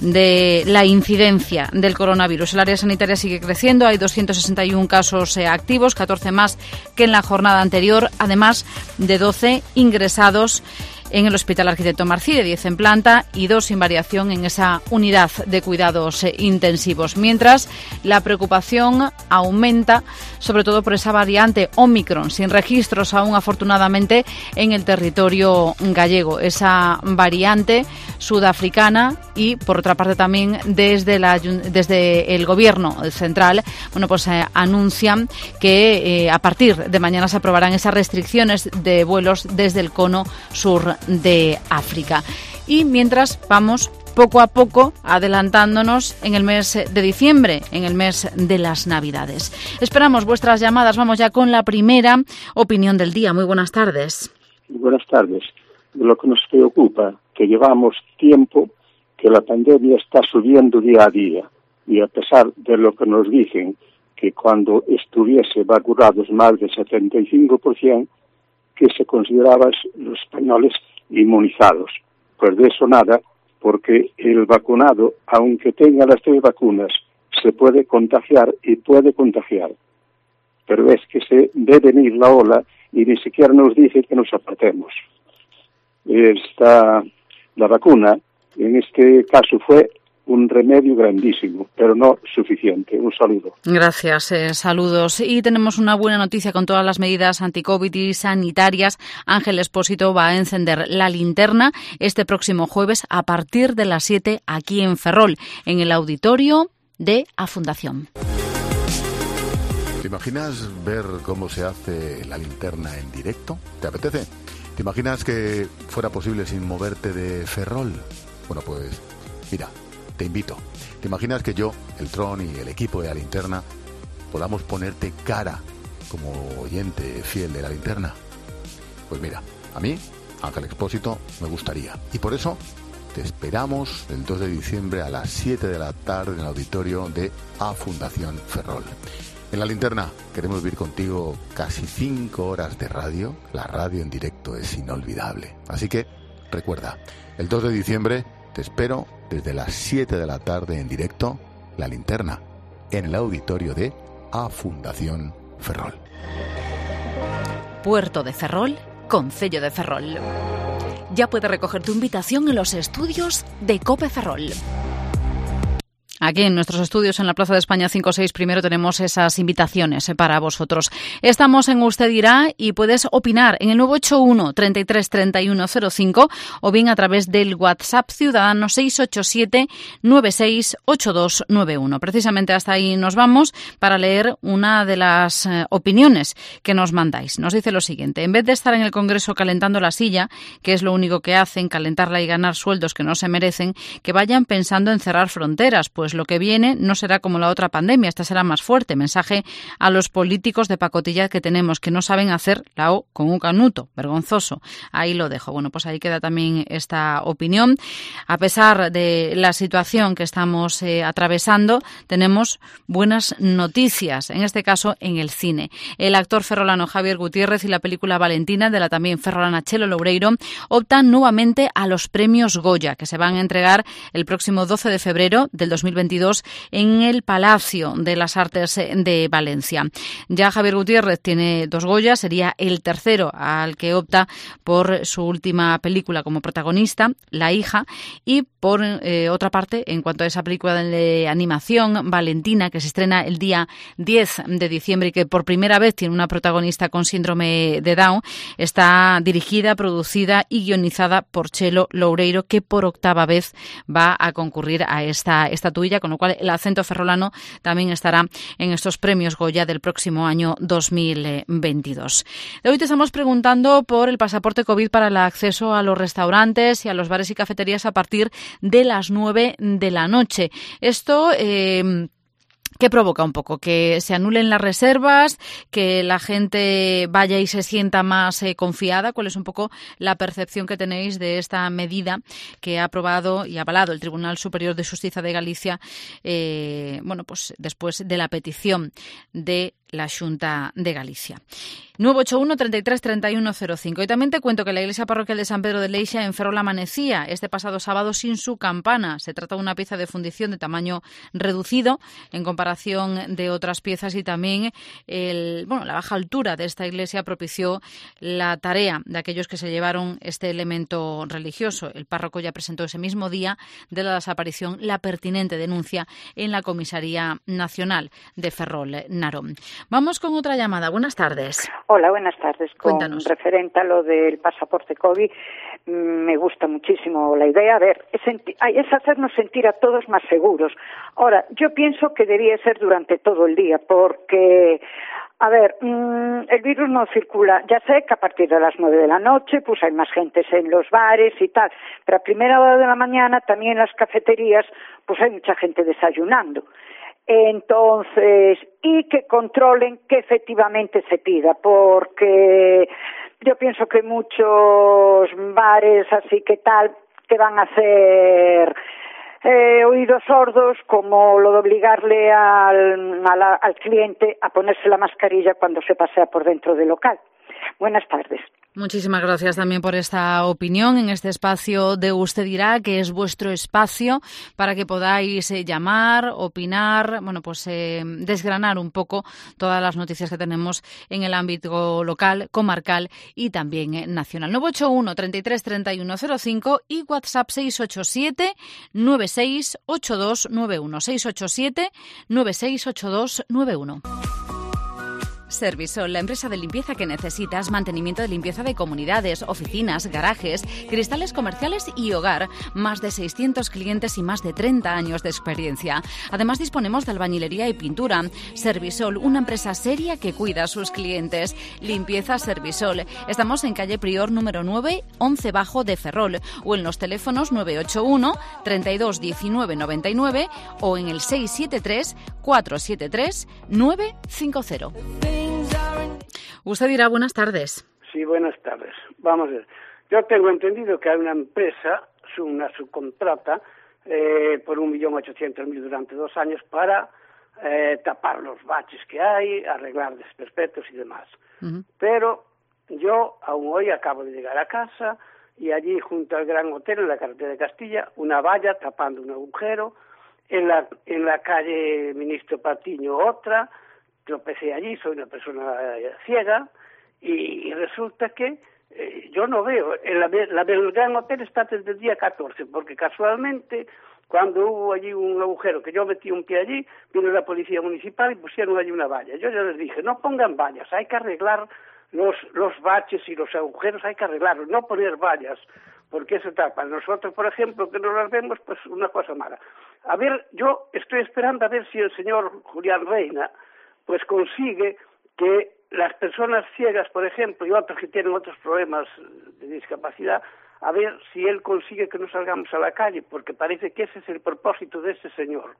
de la incidencia del coronavirus? El área sanitaria sigue creciendo, hay doscientos sesenta y uno casos eh, activos, catorce más que en la jornada anterior, además de doce ingresados en el Hospital Arquitecto Marcide, diez en planta y dos sin variación en esa unidad de cuidados eh, intensivos. Mientras, la preocupación aumenta, sobre todo por esa variante Omicron, sin registros aún afortunadamente en el territorio gallego. Esa variante sudafricana y, por otra parte, también desde, la, desde el Gobierno central, bueno, pues eh, anuncian que eh, a partir de mañana se aprobarán esas restricciones de vuelos desde el cono sur de África. Y mientras vamos poco a poco adelantándonos en el mes de diciembre, en el mes de las Navidades. Esperamos vuestras llamadas. Vamos ya con la primera opinión del día. Muy buenas tardes. Buenas tardes. Lo que nos preocupa, que llevamos tiempo que la pandemia está subiendo día a día, y a pesar de lo que nos dicen, que cuando estuviese vacunados más del setenta y cinco por ciento, que se consideraban los españoles inmunizados. Pues de eso nada, porque el vacunado, aunque tenga las tres vacunas, se puede contagiar y puede contagiar. Pero es que se ve venir la ola y ni siquiera nos dice que nos apartemos. Esta, la vacuna, en este caso, fue un remedio grandísimo, pero no suficiente. Un saludo. Gracias, eh, saludos. Y tenemos una buena noticia con todas las medidas anti-COVID y sanitarias. Ángel Expósito va a encender la linterna este próximo jueves a partir de las siete aquí en Ferrol, en el auditorio de A Fundación. ¿Te imaginas ver cómo se hace la linterna en directo? ¿Te apetece? ¿Te imaginas que fuera posible sin moverte de Ferrol? Bueno, pues mira, te invito. ¿Te imaginas que yo, el Tron y el equipo de la linterna podamos ponerte cara como oyente fiel de la linterna? Pues mira, a mí, Ángel Expósito, me gustaría. Y por eso te esperamos el dos de diciembre a las siete de la tarde en el auditorio de A Fundación Ferrol. En la linterna queremos vivir contigo casi cinco horas de radio. La radio en directo es inolvidable. Así que recuerda, el dos de diciembre te espero desde las siete de la tarde en directo, la linterna, en el auditorio de A Fundación Ferrol. Puerto de Ferrol, concello de Ferrol. Ya puedes recoger tu invitación en los estudios de COPE Ferrol. Aquí en nuestros estudios en la Plaza de España cinco seis primero tenemos esas invitaciones para vosotros. Estamos en Usted dirá y puedes opinar en el nueve ocho uno, treinta y tres, treinta y uno cero cinco o bien a través del WhatsApp ciudadano seis ocho siete, nueve seis, ocho dos nueve uno. Precisamente hasta ahí nos vamos para leer una de las eh, opiniones que nos mandáis. Nos dice lo siguiente: en vez de estar en el Congreso calentando la silla, que es lo único que hacen, calentarla y ganar sueldos que no se merecen, que vayan pensando en cerrar fronteras, pues pues lo que viene no será como la otra pandemia, esta será más fuerte. Mensaje a los políticos de pacotilla que tenemos, que no saben hacer la O con un canuto, vergonzoso. Ahí lo dejo. Bueno, pues ahí queda también esta opinión. A pesar de la situación que estamos eh, atravesando, tenemos buenas noticias, en este caso en el cine. El actor ferrolano Javier Gutiérrez y la película Valentina, de la también ferrolana Chelo Loureiro, optan nuevamente a los premios Goya, que se van a entregar el próximo doce de febrero del dos mil veintidós en el Palacio de las Artes de Valencia. Ya Javier Gutiérrez tiene dos Goya, sería el tercero al que opta por su última película como protagonista, La hija, y por eh, otra parte, en cuanto a esa película de animación, Valentina, que se estrena el día diez de diciembre y que por primera vez tiene una protagonista con síndrome de Down, está dirigida, producida y guionizada por Chelo Loureiro, que por octava vez va a concurrir a esta estatuilla, con lo cual el acento ferrolano también estará en estos premios Goya del próximo año dos mil veintidós. De hoy te estamos preguntando por el pasaporte COVID para el acceso a los restaurantes y a los bares y cafeterías a partir de las nueve de la noche. Esto eh, ¿qué provoca un poco? Que se anulen las reservas, que la gente vaya y se sienta más eh, confiada. ¿Cuál es un poco la percepción que tenéis de esta medida que ha aprobado y avalado el Tribunal Superior de Justicia de Galicia, eh, bueno, pues después de la petición de la Xunta de Galicia? nueve ocho uno, treinta y tres, treinta y uno cero cinco. Y también te cuento que la iglesia parroquial de San Pedro de Leixa en Ferrol amanecía este pasado sábado sin su campana. Se trata de una pieza de fundición de tamaño reducido en comparación de otras piezas, y también el, bueno, la baja altura de esta iglesia propició la tarea de aquellos que se llevaron este elemento religioso. El párroco ya presentó ese mismo día de la desaparición la pertinente denuncia en la Comisaría Nacional de Ferrol Narón. Vamos con otra llamada. Buenas tardes. Hola, buenas tardes. Con Cuéntanos. Referente a lo del pasaporte COVID, me gusta muchísimo la idea. A ver, es, senti- es hacernos sentir a todos más seguros. Ahora, yo pienso que debía ser durante todo el día, porque, a ver, mmm, el virus no circula. Ya sé que a partir de las nueve de la noche, pues hay más gente en los bares y tal, pero a primera hora de la mañana también en las cafeterías, pues hay mucha gente desayunando. Entonces, y que controlen que efectivamente se pida, porque yo pienso que muchos bares así que tal, que van a hacer eh, oídos sordos, como lo de obligarle al, a la, al cliente a ponerse la mascarilla cuando se pasea por dentro del local. Buenas tardes. Muchísimas gracias también por esta opinión en este espacio de Usted Dirá, que es vuestro espacio para que podáis eh, llamar, opinar, bueno, pues eh, desgranar un poco todas las noticias que tenemos en el ámbito local, comarcal y también eh, nacional. nueve ocho uno, treinta y tres, treinta y uno cero cinco y WhatsApp seis ocho siete, nueve seis ocho dos nueve uno, seis ocho siete, nueve seis ocho dos nueve uno. Servisol, la empresa de limpieza que necesitas, mantenimiento de limpieza de comunidades, oficinas, garajes, cristales comerciales y hogar. Más de seiscientos clientes y más de treinta años de experiencia. Además, disponemos de albañilería y pintura. Servisol, una empresa seria que cuida a sus clientes. Limpieza Servisol. Estamos en calle Prior número nueve, once bajo de Ferrol, o en los teléfonos nueve ocho uno, treinta y dos, diecinueve, noventa y nueve o en el seis siete tres, cuatro siete tres, nueve cinco cero. Usted dirá, buenas tardes. Sí, buenas tardes. Vamos a ver. Yo tengo entendido que hay una empresa, una subcontrata, eh, por un millón ochocientos mil durante dos años para eh, tapar los baches que hay, arreglar desperfectos y demás. Uh-huh. Pero yo aún hoy acabo de llegar a casa y allí junto al Gran Hotel, en la carretera de Castilla, una valla tapando un agujero, en la, en la calle Ministro Patiño otra. Tropecé allí, soy una persona eh, ciega, y, y resulta que eh, yo no veo. En la, la del Gran Hotel está desde el día catorce, porque casualmente, cuando hubo allí un agujero, que yo metí un pie allí, vino la policía municipal y pusieron allí una valla. Yo ya les dije, no pongan vallas, hay que arreglar los, los baches y los agujeros, hay que arreglarlos, no poner vallas, porque eso tapa. Nosotros, por ejemplo, que no las vemos, pues una cosa mala. A ver, yo estoy esperando a ver si el señor Julián Reina pues consigue que las personas ciegas, por ejemplo, y otros que tienen otros problemas de discapacidad, a ver si él consigue que no salgamos a la calle, porque parece que ese es el propósito de ese señor.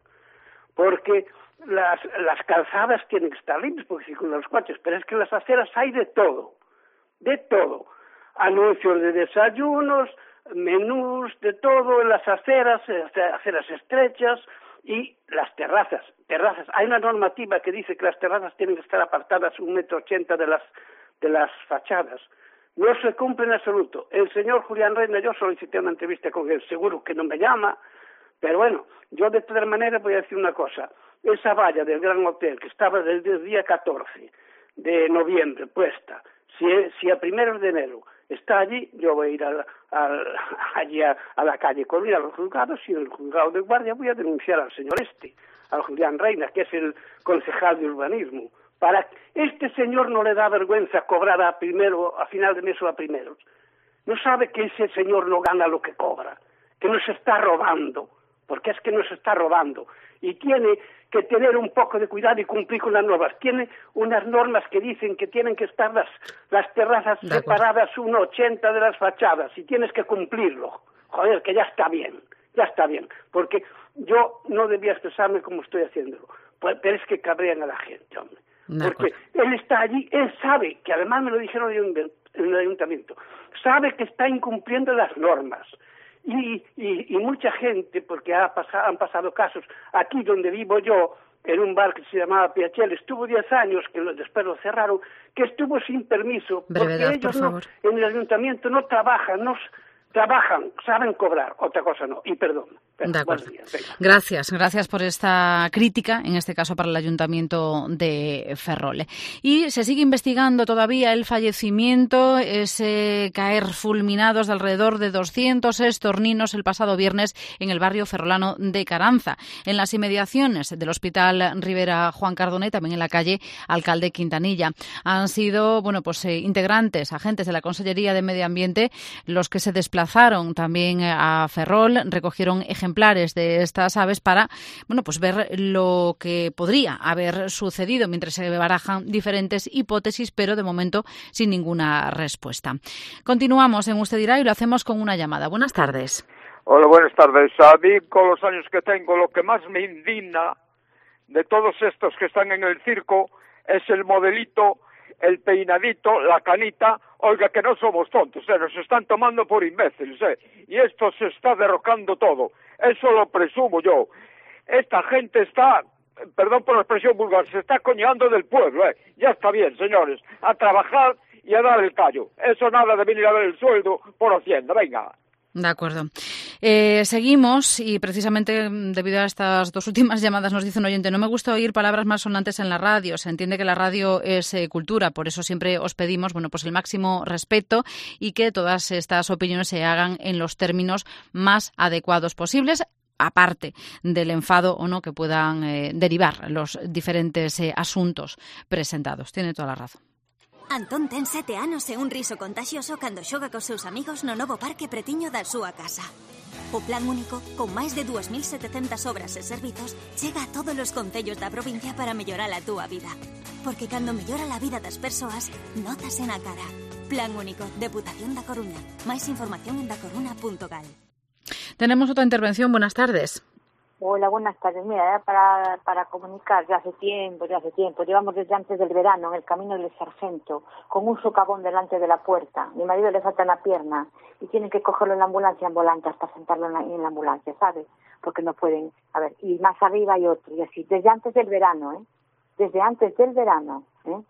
Porque las, las calzadas tienen que estar limpias, porque circulan los coches, pero es que en las aceras hay de todo, de todo. Anuncios de desayunos, menús, de todo en las aceras, aceras estrechas y las terrazas. Terrazas. Hay una normativa que dice que las terrazas tienen que estar apartadas un metro ochenta de las, de las fachadas. No se cumple en absoluto. El señor Julián Reina, yo solicité una entrevista con él, seguro que no me llama, pero bueno, yo de todas maneras voy a decir una cosa. Esa valla del Gran Hotel, que estaba desde el día catorce de noviembre puesta, si, si a primeros de enero está allí, yo voy a ir a, a, allí a, a la calle con ir a los juzgados y en el juzgado de guardia voy a denunciar al señor este, al Julián Reina, que es el concejal de urbanismo. Para este señor no le da vergüenza cobrar a primero, a final de mes o a primeros. No sabe que ese señor no gana lo que cobra, que nos está robando, porque es que nos está robando. Y tiene que tener un poco de cuidado y cumplir con las normas. Tiene unas normas que dicen que tienen que estar las, las terrazas separadas uno ochenta de las fachadas y tienes que cumplirlo. Joder, que ya está bien, ya está bien. Porque yo no debía expresarme como estoy haciéndolo, pero es que cabrean a la gente, hombre. Porque él está allí, él sabe, que además me lo dijeron en el ayuntamiento, sabe que está incumpliendo las normas. Y, y, y mucha gente, porque ha pasado, han pasado casos, aquí donde vivo yo, en un bar que se llamaba Piachel, estuvo diez años, que lo, después lo cerraron, que estuvo sin permiso, Brevedad, porque ellos por no, favor. en el ayuntamiento no trabajan, no trabajan, saben cobrar, otra cosa no, y perdón. De acuerdo. Gracias, gracias por esta crítica, en este caso para el Ayuntamiento de Ferrol. Y se sigue investigando todavía el fallecimiento, ese caer fulminados de alrededor de doscientos estorninos el pasado viernes en el barrio ferrolano de Caranza, en las inmediaciones del Hospital Rivera Juan Cardona y también en la calle Alcalde Quintanilla. Han sido, bueno, pues eh, integrantes, agentes de la Consellería de Medio Ambiente los que se desplazaron también a Ferrol, recogieron ejemplares ejemplares de estas aves para, bueno, pues ver lo que podría haber sucedido mientras se barajan diferentes hipótesis, pero de momento sin ninguna respuesta. Continuamos en Usted Dirá y lo hacemos con una llamada. Buenas tardes. Hola, buenas tardes. A mí, con los años que tengo, lo que más me indigna de todos estos que están en el circo es el modelito, el peinadito, la canita. Oiga, que no somos tontos, ¿eh? Nos están tomando por imbéciles, ¿eh? Y esto se está derrocando todo. Eso lo presumo yo. Esta gente está, perdón por la expresión vulgar, se está coñando del pueblo, ¿eh? Ya está bien, señores. A trabajar y a dar el callo. Eso nada de venir a ver el sueldo por Hacienda. Venga. De acuerdo. Eh, seguimos y precisamente debido a estas dos últimas llamadas nos dice un oyente, no me gusta oír palabras más sonantes en la radio, se entiende que la radio es eh, cultura, por eso siempre os pedimos, bueno, pues el máximo respeto y que todas estas opiniones se hagan en los términos más adecuados posibles, aparte del enfado o no que puedan eh, derivar los diferentes eh, asuntos presentados. Tiene toda la razón. Antón ten sete anos e un riso contagioso cando xoga cos seus amigos no novo parque pretiño da súa casa. O Plan Único, con máis de dúas mil setecentas obras e servizos, chega a todos os concellos da provincia para mellorar a túa vida. Porque cando mellora a vida das persoas, nótase na cara. Plan Único, Deputación da Coruña. Máis información en dacoruña punto gal. Tenemos otra intervención. Buenas tardes. Hola, buenas tardes. Mira, era para, para comunicar, ya hace tiempo, ya hace tiempo, llevamos desde antes del verano en el camino del Sargento, con un socavón delante de la puerta. Mi marido le falta la pierna y tienen que cogerlo en la ambulancia en volantes para sentarlo en la, en la ambulancia, ¿sabes? Porque no pueden, a ver, y más arriba hay otro, y así, desde antes del verano, ¿eh? Desde antes del verano, ¿eh?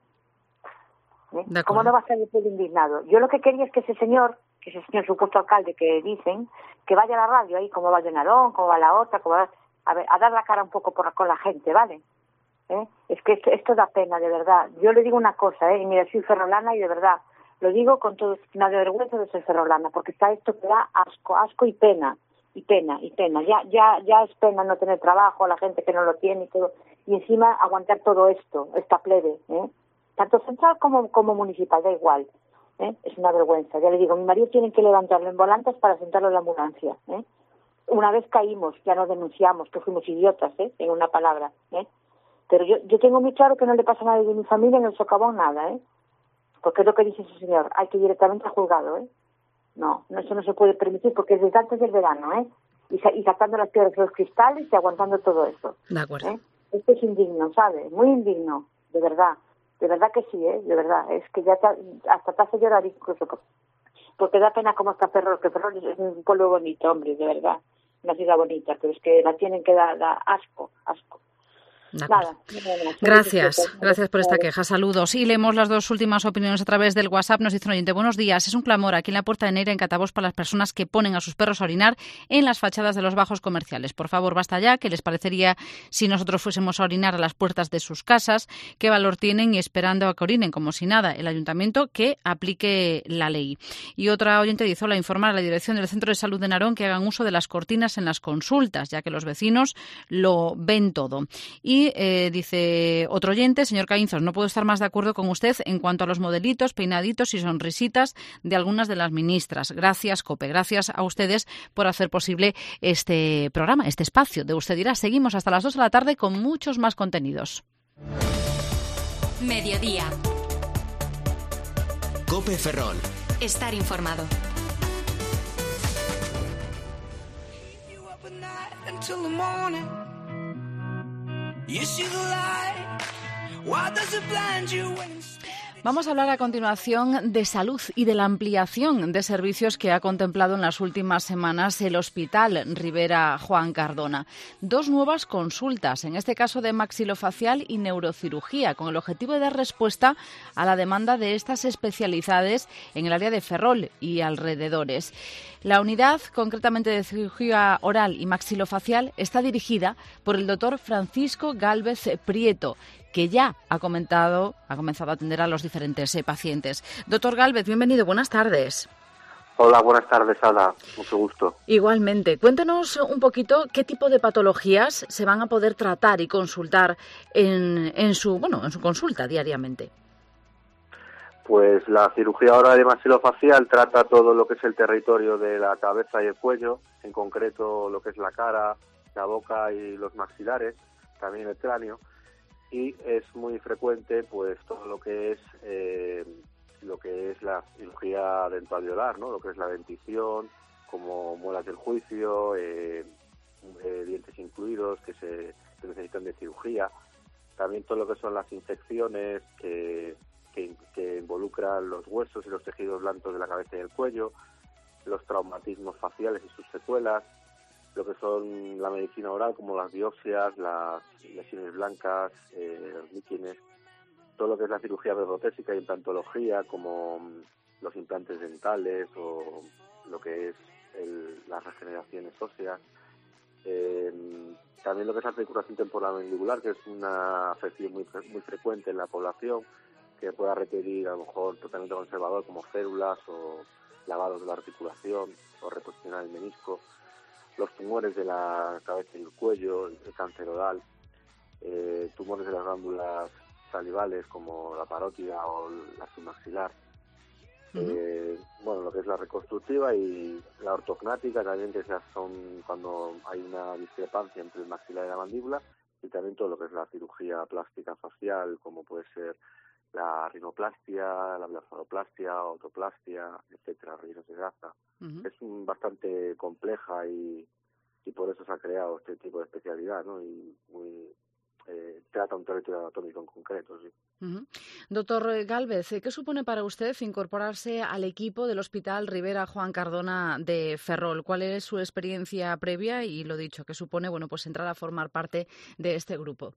¿Eh? ¿Cómo no va a estar después indignado? Yo lo que quería es que ese señor, que ese señor supuesto alcalde que dicen, que vaya a la radio ahí, como va de Narón, como va la otra, como va, a ver, a dar la cara un poco por, con la gente, ¿vale? ¿Eh? Es que esto, esto da pena, de verdad. Yo le digo una cosa, ¿eh? Y mira, soy ferrolana y de verdad, lo digo con todo, una vergüenza de ser ferrolana, porque está esto que da asco, asco y pena, y pena, y pena. Ya, ya, ya es pena no tener trabajo, la gente que no lo tiene y todo, y encima aguantar todo esto, esta plebe, ¿eh? Tanto central como, como municipal, da igual. ¿Eh? Es una vergüenza. Ya le digo, mi marido tiene que levantarlo en volantes para sentarlo en la ambulancia. ¿Eh? Una vez caímos, ya nos denunciamos, que fuimos idiotas, ¿eh? En una palabra. ¿Eh? Pero yo, yo tengo muy claro que no le pasa a nadie de mi familia en el socavón nada, ¿eh? Porque es lo que dice ese señor. Hay que ir directamente al juzgado, ¿eh? no, no, eso no se puede permitir porque es desde antes del verano, ¿eh? Y, sa- y sacando las piedras de los cristales y aguantando todo esto. De acuerdo. ¿eh? Esto es indigno, ¿sabes? Muy indigno, de verdad. De verdad que sí, ¿eh? De verdad. Es que ya te, hasta te hace llorar incluso. Porque da pena como está Ferrol, que Ferrol es un pueblo bonito, hombre, de verdad. Una ciudad bonita, pero es que la tienen que dar, dar asco, asco. Nada, gracias, gracias por esta queja. Saludos. Y leemos las dos últimas opiniones a través del WhatsApp. Nos dice un oyente: buenos días. Es un clamor aquí en la Puerta de Neira, en Catabos, para las personas que ponen a sus perros a orinar en las fachadas de los bajos comerciales. Por favor, basta ya. ¿Qué les parecería si nosotros fuésemos a orinar a las puertas de sus casas? ¿Qué valor tienen y esperando a que orinen como si nada? El ayuntamiento que aplique la ley. Y otra oyente dice: hola, informar a la dirección del Centro de Salud de Narón que hagan uso de las cortinas en las consultas, ya que los vecinos lo ven todo. Y Y eh, dice otro oyente: señor Caínzos, no puedo estar más de acuerdo con usted en cuanto a los modelitos, peinaditos y sonrisitas de algunas de las ministras. Gracias, COPE. Gracias a ustedes por hacer posible este programa, este espacio de Usted Dirá. Seguimos hasta las dos de la tarde con muchos más contenidos. Mediodía. COPE Ferrol. Estar informado. Until the morning, you see the light. Why does it blind you when it's... Vamos a hablar a continuación de salud y de la ampliación de servicios que ha contemplado en las últimas semanas el Hospital Rivera Juan Cardona. Dos nuevas consultas, en este caso de maxilofacial y neurocirugía, con el objetivo de dar respuesta a la demanda de estas especialidades en el área de Ferrol y alrededores. La unidad, concretamente de cirugía oral y maxilofacial, está dirigida por el doctor Francisco Gálvez Prieto, que ya ha comentado, ha comenzado a atender a los diferentes eh, pacientes. Doctor Gálvez, bienvenido, buenas tardes. Hola, buenas tardes, Ada, mucho gusto. Igualmente, cuéntenos un poquito qué tipo de patologías se van a poder tratar y consultar en, en su, bueno, en su consulta diariamente. Pues la cirugía oral de maxilofacial trata todo lo que es el territorio de la cabeza y el cuello, en concreto lo que es la cara, la boca y los maxilares, también el cráneo. Y es muy frecuente pues todo lo que es eh, lo que es la cirugía dentoalveolar, ¿no? Lo que es la dentición, como muelas del juicio, eh, eh, dientes incluidos que se que necesitan de cirugía. También todo lo que son las infecciones que, que, que involucran los huesos y los tejidos blandos de la cabeza y el cuello, los traumatismos faciales y sus secuelas, lo que son la medicina oral, como las biopsias, las lesiones blancas, eh, los líquenes, todo lo que es la cirugía protésica e implantología, como los implantes dentales o lo que es el, las regeneraciones óseas. Eh, también lo que es la articulación temporomandibular, que es una afección muy, muy frecuente en la población, que pueda requerir a lo mejor tratamiento conservador como férulas o lavados de la articulación o reposicionar el menisco. Los tumores de la cabeza y el cuello, el cáncer oral, eh, tumores de las glándulas salivales como la parótida o la submaxilar. Uh-huh. Eh, bueno, lo que es la reconstructiva y la ortognática también, que esas son cuando hay una discrepancia entre el maxilar y la mandíbula, y también todo lo que es la cirugía plástica facial, como puede ser la rinoplastia, la blefaroplastia, otoplastia, etcétera, rellenos de grasa. Uh-huh. Es un, bastante compleja y, y por eso se ha creado este tipo de especialidad, ¿no? Y muy eh, trata un territorio anatómico en concreto, sí. Uh-huh. Doctor Gálvez, ¿qué supone para usted incorporarse al equipo del Hospital Rivera Juan Cardona de Ferrol? ¿Cuál es su experiencia previa? Y lo dicho, ¿qué supone, bueno, pues entrar a formar parte de este grupo?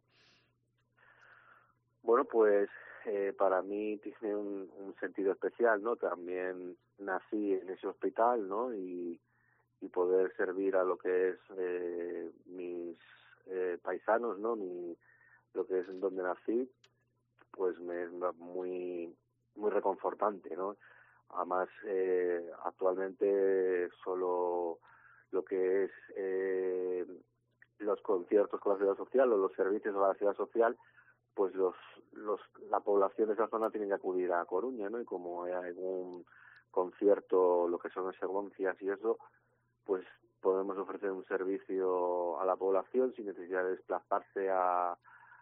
Bueno, pues Eh, para mí tiene un, un sentido especial, ¿no? También nací en ese hospital, ¿no? Y, y poder servir a lo que es eh, mis eh, paisanos, ¿no? Mi, lo que es en donde nací, pues me es muy muy reconfortante, ¿no? Además, eh, actualmente solo lo que es eh, los conciertos con la Seguridad Social o los servicios de la Seguridad Social, pues los, los la población de esa zona tiene que acudir a Coruña, ¿no? Y como hay algún concierto, lo que son segoncias y eso, pues podemos ofrecer un servicio a la población sin necesidad de desplazarse a,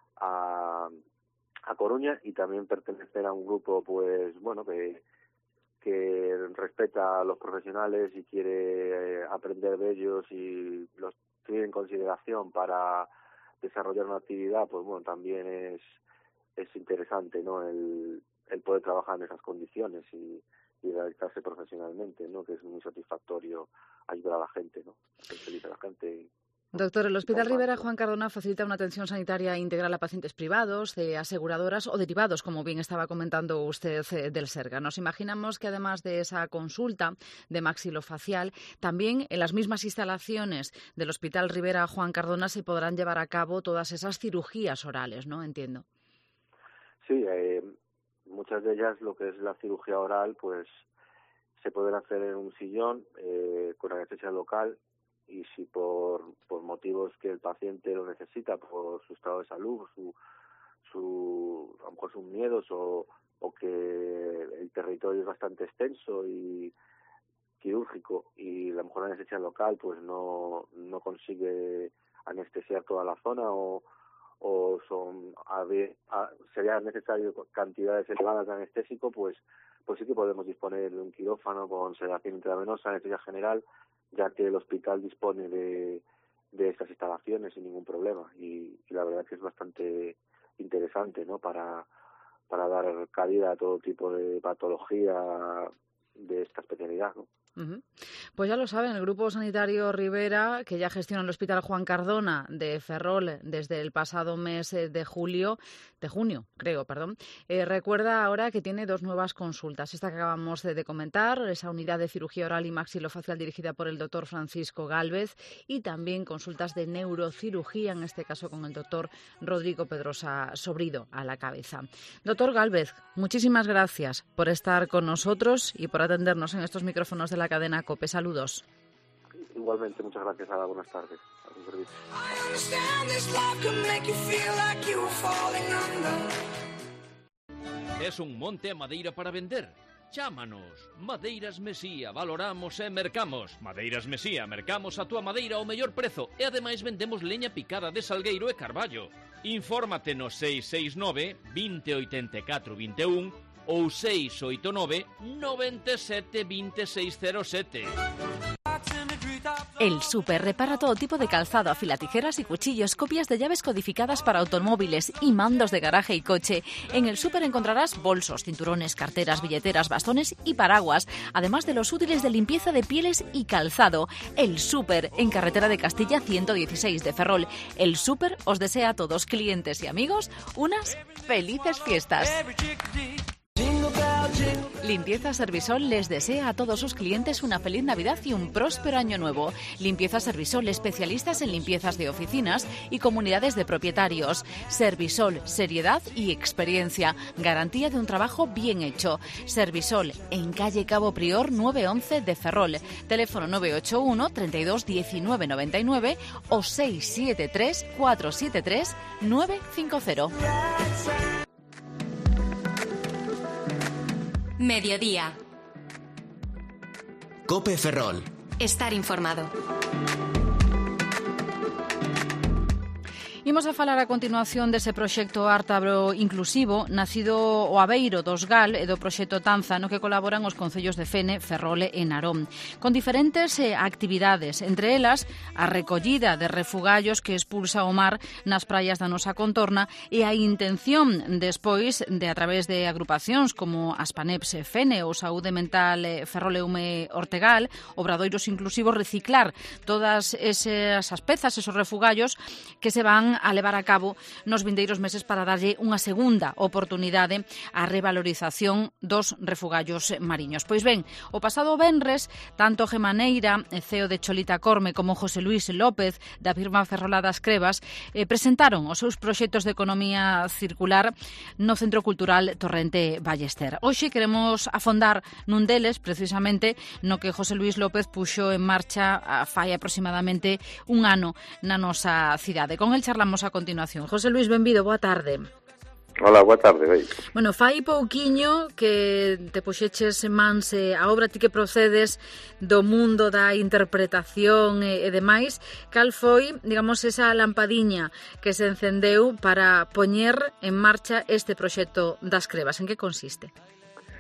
a, a Coruña, y también pertenecer a un grupo, pues bueno, que, que respeta a los profesionales y quiere eh, aprender de ellos y los tiene en consideración para desarrollar una actividad, pues bueno, también es es interesante, ¿no? El, el poder trabajar en esas condiciones y, y realizarse profesionalmente, ¿no? Que es muy satisfactorio ayudar a la gente, ¿no? Hacer feliz a la gente. Doctor, el Hospital Rivera Juan Cardona facilita una atención sanitaria integral a pacientes privados, de aseguradoras o derivados, como bien estaba comentando usted, eh, del Serga. Nos imaginamos que además de esa consulta de maxilofacial, también en las mismas instalaciones del Hospital Rivera Juan Cardona se podrán llevar a cabo todas esas cirugías orales, ¿no? Entiendo. Sí, eh, muchas de ellas, lo que es la cirugía oral, pues se pueden hacer en un sillón eh, con anestesia local. Y si por, por motivos que el paciente lo necesita, por su estado de salud, su, su a lo mejor sus miedos o, o que el territorio es bastante extenso y quirúrgico y a lo mejor la anestesia local pues no, no consigue anestesiar toda la zona o, o son a ver, a, sería necesario cantidades elevadas de anestésico, pues, pues sí que podemos disponer de un quirófano con sedación intravenosa, anestesia general, ya que el hospital dispone de, de estas instalaciones sin ningún problema y, y la verdad que es bastante interesante, ¿no? Para, para dar cabida a todo tipo de patología de esta especialidad, ¿no? Uh-huh. Pues ya lo saben, el Grupo Sanitario Rivera, que ya gestiona el Hospital Juan Cardona de Ferrol desde el pasado mes de julio, de junio, creo, perdón, eh, recuerda ahora que tiene dos nuevas consultas. Esta que acabamos de, de comentar, esa unidad de cirugía oral y maxilofacial dirigida por el doctor Francisco Gálvez y también consultas de neurocirugía, en este caso con el doctor Rodrigo Pedrosa Sobrido a la cabeza. Doctor Gálvez, muchísimas gracias por estar con nosotros y por atendernos en estos micrófonos de la cadena COPE. Saludos. Igualmente, muchas gracias, Ada. Buenas tardes. A tu servicio. Es un monte a madeira para vender? Chámanos. Madeiras Mesía, valoramos e mercamos. Madeiras Mesía, mercamos a túa madeira ao mellor prezo e ademais vendemos leña picada de salgueiro e carballo. Infórmate no seis seis nove, veinte, ochenta e catro, vinte e un ou seis oito nove, noventa e sete, vinte e seis cero sete. El Súper repara todo tipo de calzado, afilatijeras y cuchillos, copias de llaves codificadas para automóviles y mandos de garaje y coche. En el Súper encontrarás bolsos, cinturones, carteras, billeteras, bastones y paraguas, además de los útiles de limpieza de pieles y calzado. El Súper, en carretera de Castilla ciento dieciséis de Ferrol. El Súper os desea a todos, clientes y amigos, unas felices fiestas. Limpieza Servisol les desea a todos sus clientes una feliz Navidad y un próspero año nuevo. Limpieza Servisol, especialistas en limpiezas de oficinas y comunidades de propietarios. Servisol, seriedad y experiencia. Garantía de un trabajo bien hecho. Servisol, en calle Cabo Prior nueve once de Ferrol. Teléfono nueve ocho uno, treinta y dos, diecinueve, noventa y nueve o seis siete tres, cuatro siete tres, nueve cinco cero. Mediodía. COPE Ferrol. Estar informado. Imos a falar a continuación dese proxecto Ártabro Inclusivo, nacido o abeiro dos Gal e do proxecto Tanza, no que colaboran os concellos de Fene, Ferrol e Narón, con diferentes eh, actividades, entre elas a recollida de refugallos que expulsa o mar nas praias da nosa contorna e a intención despois de, a través de agrupacións como Aspaneps Fene ou Saúde Mental Ferrol e Ume Ortegal, obradoiros inclusivos, reciclar todas esas as pezas, esos refugallos que se van a levar a cabo nos vindeiros meses para darlle unha segunda oportunidade á revalorización dos refugallos mariños. Pois ben, o pasado venres, tanto Gemaneira, C E O de Cholita Corme, como José Luis López, da firma Ferroladas Crevas, eh, presentaron os seus proxectos de economía circular no Centro Cultural Torrente Ballester. Hoxe queremos afondar nun deles, precisamente, no que José Luis López puxo en marcha a fai aproximadamente un ano na nosa cidade. Con el charlamos a continuación. José Luis, benvido, boa tarde. Hola, boa tarde, vei. Bueno, fai pouquiño que te puxeches en mans a obra, ti que procedes do mundo da interpretación e, e demais. Cal foi, digamos, esa lampadiña que se encendeu para poñer en marcha este proxecto das Crevas? En que consiste?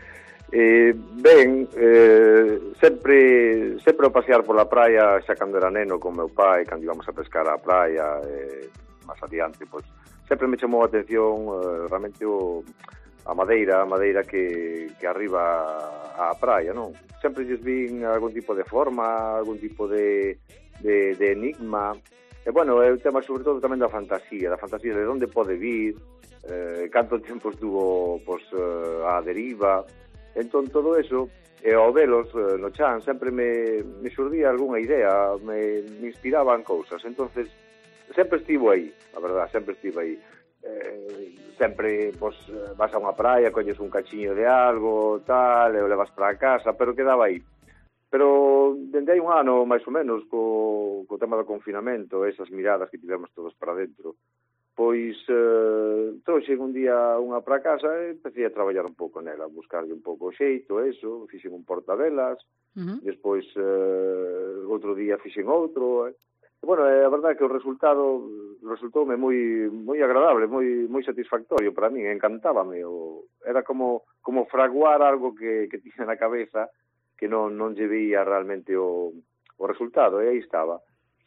Eh, ben, eh, sempre sempre ao pasear pola praia, xa cando era neno con meu pai, cando íbamos a pescar á praia, eh, máis adiante, pois, sempre me chamou a atención eh, realmente o, a madeira, a madeira que, que arriba á praia, non? Sempre lles vin algún tipo de forma, algún tipo de, de, de enigma, e, bueno, é o tema sobre todo tamén da fantasía, da fantasía de onde pode vir, eh, canto tempo estuvo, pois, eh, á deriva. Entón, todo eso, e ao velos eh, no chan, sempre me, me xurdía algunha idea, me, me inspiraban cousas. Entonces, sempre estivo aí, a verdad, sempre estivo aí. Eh, sempre, pois, vas a unha praia, colles un cachiño de algo, tal, e o levas para casa, pero quedaba aí. Pero, dende hai un ano, máis ou menos, co, co tema do confinamento, esas miradas que tivemos todos para dentro, pois eh, trouxe un día unha para casa e empecé a traballar un pouco nela, buscarlle un pouco o xeito, eso, fixen un portavelas, uh-huh. Despois eh, outro día fixen outro, e, bueno, é a verdade que o resultado resultoume moi moi agradable, moi moi satisfactorio para min, encantábame, o, era como como fraguar algo que, que tiña na cabeza que non, non lle veía realmente o, o resultado, e aí estaba.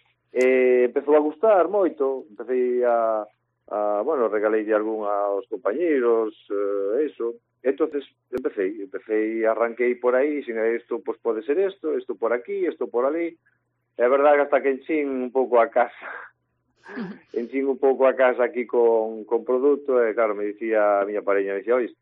E empezou a gustar moito, empecé a Uh, bueno, regalei algún aos compañeros, uh, eso. Entonces, empecé, empecé, arranquei por aí, sin isto, pois pode ser isto, isto por aquí, isto por ali. É verdade que hasta que enchín un pouco a casa, enchín un pouco a casa aquí con, con produto, e claro, me dicía a miña pareña, me dicía, ois,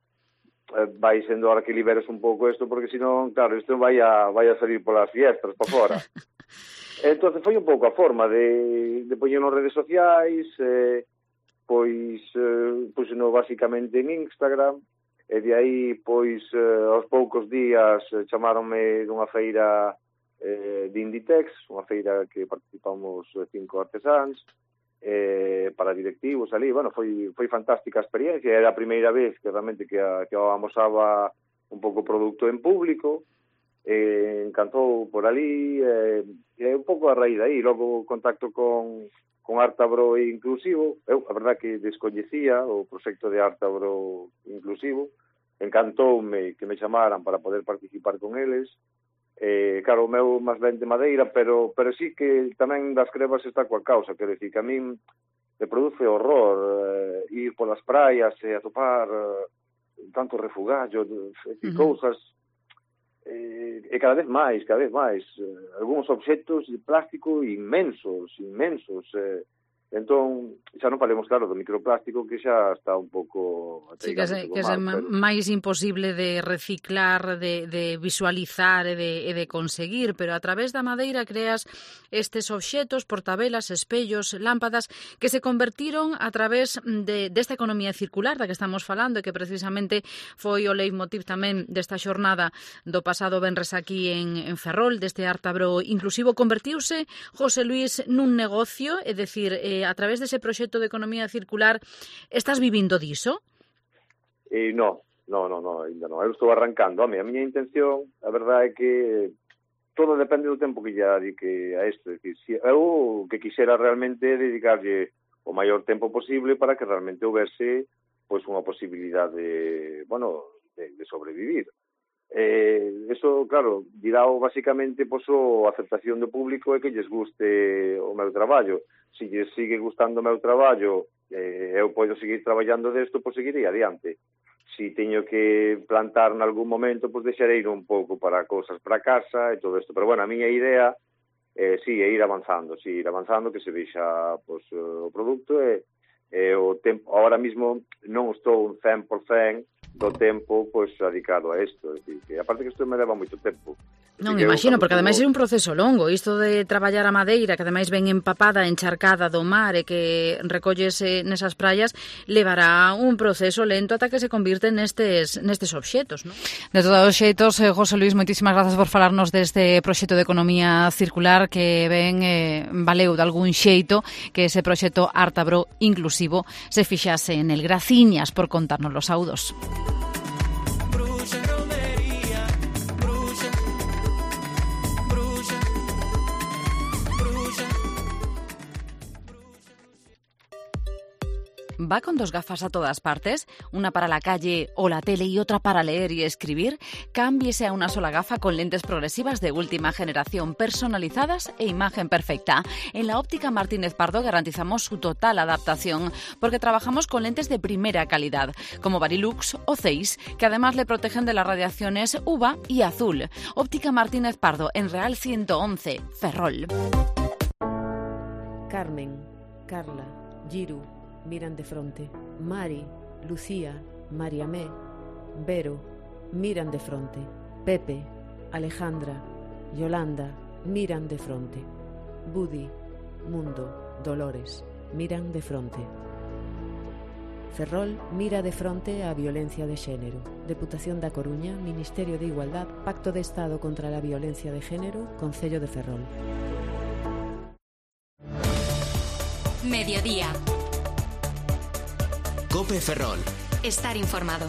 vai sendo hora que liberes un pouco isto, porque senón, claro, isto vai a, vai a salir polas fiestas, para fora. Entonces, foi un pouco a forma de, de poñer nas redes sociais, eh, pois, eh, pois no, basicamente en Instagram, e de aí, pois, eh, aos poucos días eh, chamaronme dunha feira eh, de Inditex, unha feira que participamos cinco artesáns, eh, para directivos ali, bueno, foi, foi fantástica a experiencia, era a primeira vez que realmente que, a, que amosaba un pouco produto en público, eh, encantou por ali, e eh, un pouco a raíz de aí, logo contacto con con Artabro Inclusivo. Eu, a verdad que descoñecía o proxecto de Artabro Inclusivo, encantoume que me chamaran para poder participar con eles. Eh, claro, o meu máis ben de madeira, pero pero sí que tamén das crevas está coa causa, quero dicir que a min me produce horror eh, ir polas praias e atopar eh, tanto refugallo e uh-huh. cousas, eh, e cada vez máis, cada vez máis, eh, algúns obxectos de plástico inmensos, inmensos, eh, entón, xa non falemos, claro, do microplástico que xa está un pouco... Sí, que é, que é pero... máis imposible de reciclar, de, de visualizar e de, e de conseguir, pero a través da madeira creas estes obxetos, portavelas, espellos, lámpadas, que se convertiron a través de, desta economía circular da que estamos falando e que precisamente foi o leitmotiv tamén desta xornada do pasado venres aquí en, en Ferrol, deste Artabro Inclusivo. Convertiuse, José Luis, nun negocio, é dicir, eh, a través dese proxecto de economía circular, estás vivindo diso? Eh, no, no, no, no, ainda non. Eu estou arrancando. A miña, a miña intención, a verdade é que todo depende do tempo que lle dedique a isto. É dicir, si eu que quixera realmente dedicarlle o maior tempo posible para que realmente houvese pois unha posibilidade, bueno, de, de sobrevivir. Eh, eso, claro, dirá basicamente pois, a aceptación do público e que lles guste o meu traballo. Se lles sigue gustando o meu traballo, eh, eu podo seguir traballando desto, pois seguirei adiante. Si teño que plantar en algún momento, pois deixarei un pouco para cousas para casa e todo isto. Pero, bueno, a miña idea eh, sí, é ir avanzando, sí, ir avanzando, que se vexa pois, o produto e, e o tempo. Ahora mismo non estou un cen por cen do tempo pois dedicado a isto, é dicir, que aparte que isto me leva moito tempo. Non, me imagino, porque ademais é un proceso longo, isto de traballar a madeira, que ademais ven empapada, encharcada do mar e que recollese nesas praias, levará un proceso lento ata que se convirte nestes, nestes obxetos, non? De todos os xeitos, eh, José Luis, moitísimas grazas por falarnos deste proxecto de economía circular que ven eh, valeu de algún xeito que ese proxecto Artabro Inclusivo se fixase en el. Graciñas por contarnos los saudos. ¿Va con dos gafas a todas partes? ¿Una para la calle o la tele y otra para leer y escribir? Cámbiese a una sola gafa con lentes progresivas de última generación, personalizadas e imagen perfecta. En la óptica Martínez Pardo garantizamos su total adaptación, porque trabajamos con lentes de primera calidad, como Varilux o Zeiss, que además le protegen de las radiaciones U V A y azul. Óptica Martínez Pardo, en Real ciento once, Ferrol. Carmen, Carla, Giru, miran de fronte. Mari, Lucía, Mariamé, Vero, miran de fronte. Pepe, Alejandra, Yolanda, miran de fronte. Budi, Mundo, Dolores, miran de fronte. Ferrol mira de fronte a violencia de xénero. Deputación da Coruña, Ministerio de Igualdad, Pacto de Estado contra la Violencia de Género, Concello de Ferrol. Mediodía. Cope Ferrol. Estar informado.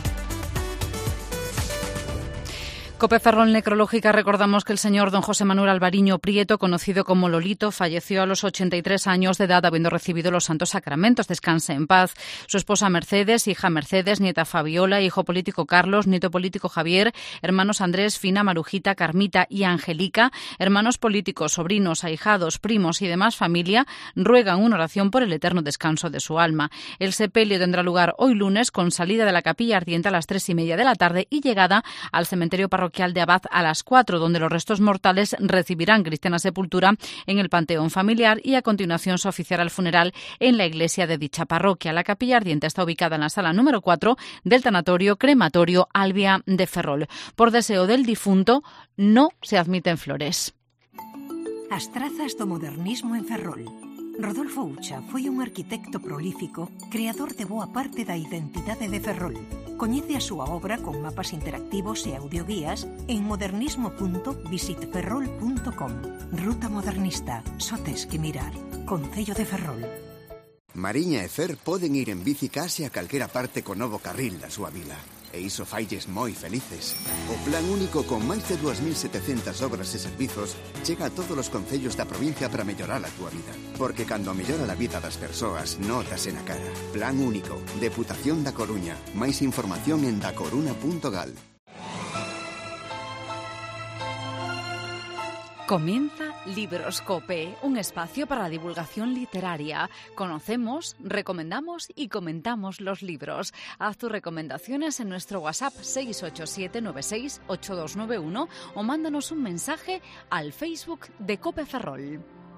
Cope Ferrol Necrológica, recordamos que el señor don José Manuel Alvariño Prieto, conocido como Lolito, falleció a los ochenta y tres años de edad habiendo recibido los santos sacramentos. Descanse en paz. Su esposa Mercedes, hija Mercedes, nieta Fabiola, hijo político Carlos, nieto político Javier, hermanos Andrés, Fina, Marujita, Carmita y Angélica, hermanos políticos, sobrinos, ahijados, primos y demás familia, ruegan una oración por el eterno descanso de su alma. El sepelio tendrá lugar hoy lunes con salida de la capilla ardiente a las tres y media de la tarde y llegada al cementerio parroquial de Abad a las cuatro, donde los restos mortales recibirán cristiana sepultura en el panteón familiar y a continuación se oficiará el funeral en la iglesia de dicha parroquia. La capilla ardiente está ubicada en la sala número cuatro del tanatorio crematorio Albia de Ferrol. Por deseo del difunto, no se admiten flores. As trazas do modernismo en Ferrol. Rodolfo Ucha foi un arquitecto prolífico, creador de boa parte da identidade de Ferrol. Coñece a súa obra con mapas interactivos e audioguías en modernismo punto visit ferrol punto com. Ruta modernista, só tes que mirar. Concello de Ferrol. Mariña e Fer poden ir en bici case a calquera parte co novo carril da súa vila. E iso failles moi felices. O Plan Único con máis de dúas mil setecentas obras e servizos chega a todos os concellos da provincia para mellorar a túa vida. Porque cando mellora a vida das persoas, nótase na cara. Plan Único, Deputación da Coruña. Máis información en dacoruna punto gal. Comienza Libroscope, un espacio para la divulgación literaria. Conocemos, recomendamos y comentamos los libros. Haz tus recomendaciones en nuestro WhatsApp seis ocho siete nueve seis ocho dos nueve uno o mándanos un mensaje al Facebook de Cope Ferrol.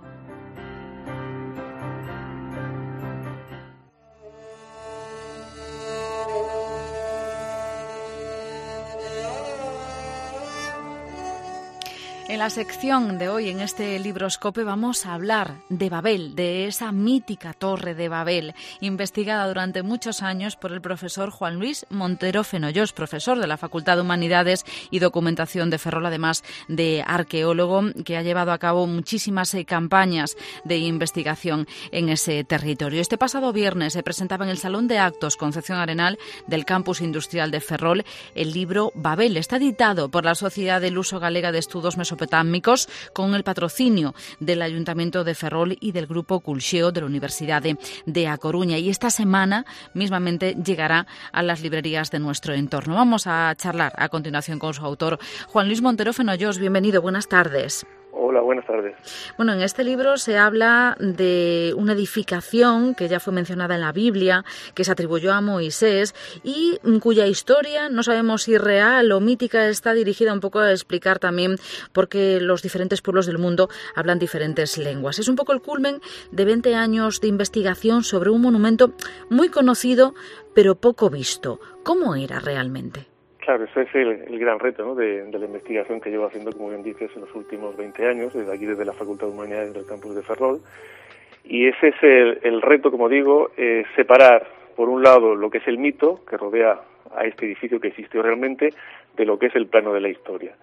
En la sección de hoy, en este Libroscope, vamos a hablar de Babel, de esa mítica torre de Babel, investigada durante muchos años por el profesor Juan Luis Montero Fenollós, profesor de la Facultad de Humanidades y Documentación de Ferrol, además de arqueólogo, que ha llevado a cabo muchísimas eh, campañas de investigación en ese territorio. Este pasado viernes se presentaba en el Salón de Actos Concepción Arenal del Campus Industrial de Ferrol el libro Babel. Está editado por la Sociedad del Uso Galega de Estudos Mesopotámicos con el patrocinio del Ayuntamiento de Ferrol y del Grupo Culxeo de la Universidad de, de A Coruña. Y esta semana mismamente llegará a las librerías de nuestro entorno. Vamos a charlar a continuación con su autor, Juan Luis Montero Fenollós. Bienvenido, buenas tardes. Hola, buenas tardes. Bueno, en este libro se habla de una edificación que ya fue mencionada en la Biblia, que se atribuyó a Moisés y cuya historia, no sabemos si real o mítica, está dirigida un poco a explicar también por qué los diferentes pueblos del mundo hablan diferentes lenguas. Es un poco el culmen de veinte años de investigación sobre un monumento muy conocido, pero poco visto. ¿Cómo era realmente? Claro, ese es el, el gran reto, ¿no?, de, de la investigación que llevo haciendo, como bien dices, en los últimos veinte años, desde aquí, desde la Facultad de Humanidades del campus de Ferrol. Y ese es el, el reto, como digo, eh, separar, por un lado, lo que es el mito que rodea a este edificio que existió realmente, de lo que es el plano de la historia.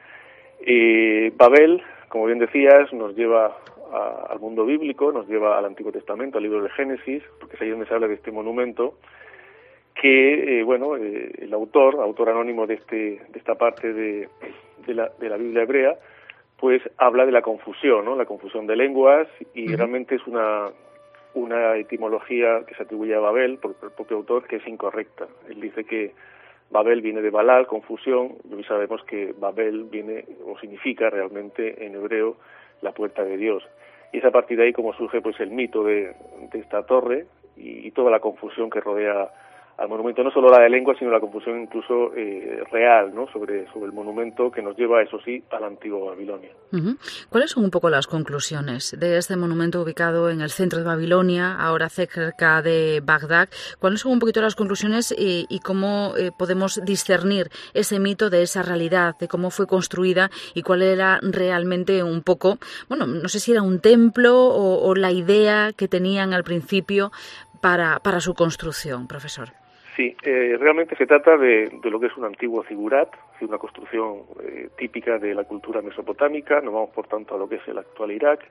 Eh, Babel, como bien decías, nos lleva a, al mundo bíblico, nos lleva al Antiguo Testamento, al libro de Génesis, porque es ahí donde se habla de este monumento, que, eh, bueno, eh, el autor, autor anónimo de este de esta parte de, de, la, de la Biblia hebrea, pues habla de la confusión, ¿no?, la confusión de lenguas, y uh-huh. realmente es una una etimología que se atribuye a Babel por el propio autor que es incorrecta. Él dice que Babel viene de Balal, confusión, y hoy sabemos que Babel viene o significa realmente en hebreo la puerta de Dios. Y es a partir de ahí como surge pues el mito de, de esta torre y, y toda la confusión que rodea al monumento, no solo la de lengua, sino la confusión incluso eh, real, ¿no? sobre, sobre el monumento que nos lleva, eso sí, a la antigua Babilonia. Uh-huh. ¿Cuáles son un poco las conclusiones de este monumento ubicado en el centro de Babilonia, ahora cerca de Bagdad? ¿Cuáles son un poquito las conclusiones y, y cómo eh, podemos discernir ese mito de esa realidad, de cómo fue construida y cuál era realmente un poco, bueno, no sé si era un templo o, o la idea que tenían al principio para, para su construcción, profesor? Sí, eh, realmente se trata de, de lo que es un antiguo zigurat, una construcción eh, típica de la cultura mesopotámica, nos vamos por tanto a lo que es el actual Irak,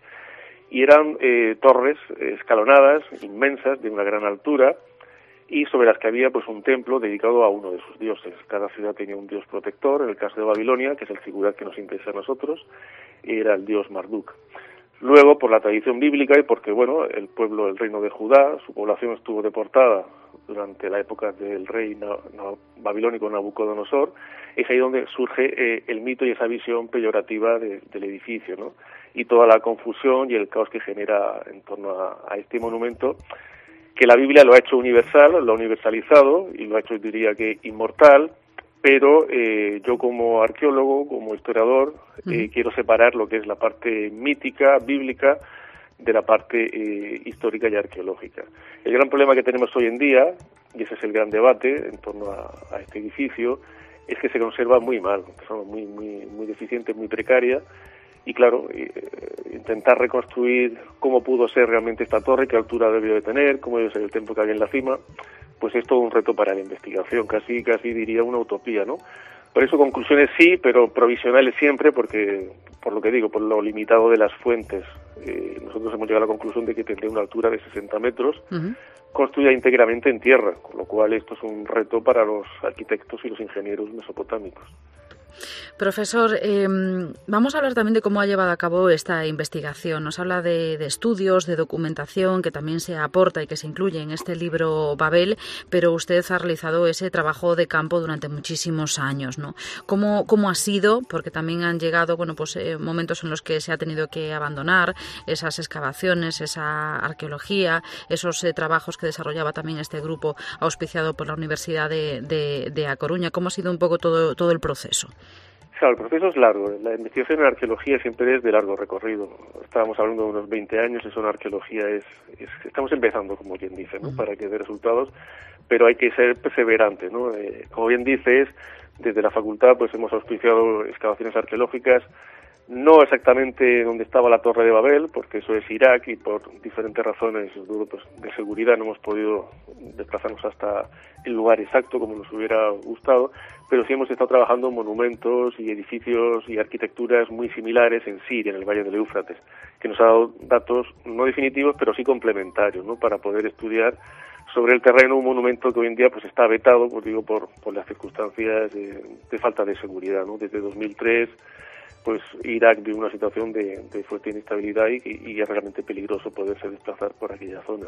y eran eh, torres escalonadas, inmensas, de una gran altura, y sobre las que había pues un templo dedicado a uno de sus dioses. Cada ciudad tenía un dios protector, en el caso de Babilonia, que es el zigurat que nos interesa a nosotros, era el dios Marduk. Luego, por la tradición bíblica y porque, bueno, el pueblo, el reino de Judá, su población estuvo deportada durante la época del rey na- na- babilónico Nabucodonosor, es ahí donde surge eh, el mito y esa visión peyorativa de, del edificio, ¿no? Y toda la confusión y el caos que genera en torno a, a este monumento, que la Biblia lo ha hecho universal, lo ha universalizado y lo ha hecho, diría que, inmortal, pero eh, yo como arqueólogo, como historiador, eh, uh-huh. quiero separar lo que es la parte mítica, bíblica, de la parte eh, histórica y arqueológica. El gran problema que tenemos hoy en día, y ese es el gran debate en torno a, a este edificio, es que se conserva muy mal, de forma muy, muy, muy deficiente, muy precaria, y claro, eh, intentar reconstruir cómo pudo ser realmente esta torre, qué altura debió de tener, cómo debe ser el templo que había en la cima, pues es todo un reto para la investigación, casi casi diría una utopía, ¿no? Por eso conclusiones sí, pero provisionales siempre, porque, por lo que digo, por lo limitado de las fuentes. Eh, nosotros hemos llegado a la conclusión de que tendría una altura de sesenta metros, uh-huh. construida íntegramente en tierra, con lo cual esto es un reto para los arquitectos y los ingenieros mesopotámicos. Profesor, eh, vamos a hablar también de cómo ha llevado a cabo esta investigación. Nos habla de, de estudios, de documentación que también se aporta y que se incluye en este libro Babel, pero usted ha realizado ese trabajo de campo durante muchísimos años, ¿no? ¿Cómo, cómo ha sido? Porque también han llegado, bueno, pues eh, momentos en los que se ha tenido que abandonar esas excavaciones, esa arqueología, esos eh, trabajos que desarrollaba también este grupo auspiciado por la Universidad de, de, de A Coruña. ¿Cómo ha sido un poco todo, todo el proceso? Claro, el proceso es largo. La investigación en arqueología siempre es de largo recorrido. Estábamos hablando de unos veinte años, eso en arqueología es, es estamos empezando, como quien dice, ¿no? Uh-huh. Para que dé resultados, pero hay que ser perseverante, ¿no? Eh, como bien dices, desde la facultad pues hemos auspiciado excavaciones arqueológicas, no exactamente donde estaba la Torre de Babel, porque eso es Irak y por diferentes razones pues, de seguridad no hemos podido desplazarnos hasta el lugar exacto como nos hubiera gustado, pero sí hemos estado trabajando en monumentos y edificios y arquitecturas muy similares en Siria, en el Valle del Éufrates, que nos ha dado datos no definitivos, pero sí complementarios, ¿no? Para poder estudiar sobre el terreno un monumento que hoy en día pues está vetado, pues digo, por, por las circunstancias de, de falta de seguridad, ¿no? Desde dos mil tres pues Irak vive una situación de, de fuerte inestabilidad y, y es realmente peligroso poderse desplazar por aquella zona.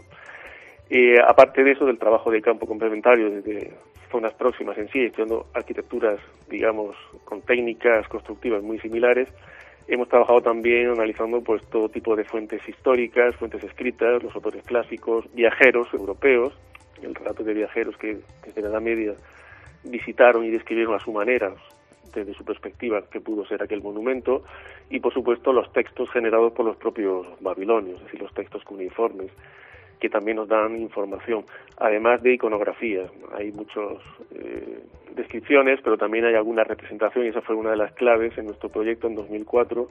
Eh, aparte de eso, del trabajo de campo complementario desde zonas próximas en sí, estudiando arquitecturas, digamos, con técnicas constructivas muy similares, hemos trabajado también analizando pues todo tipo de fuentes históricas, fuentes escritas, los autores clásicos, viajeros europeos, el relato de viajeros que desde la Edad Media visitaron y describieron a su manera, desde su perspectiva, que pudo ser aquel monumento, y por supuesto los textos generados por los propios babilonios, es decir, los textos cuneiformes, que también nos dan información, además de iconografía. Hay muchas eh, descripciones, pero también hay alguna representación, y esa fue una de las claves en nuestro proyecto en dos mil cuatro.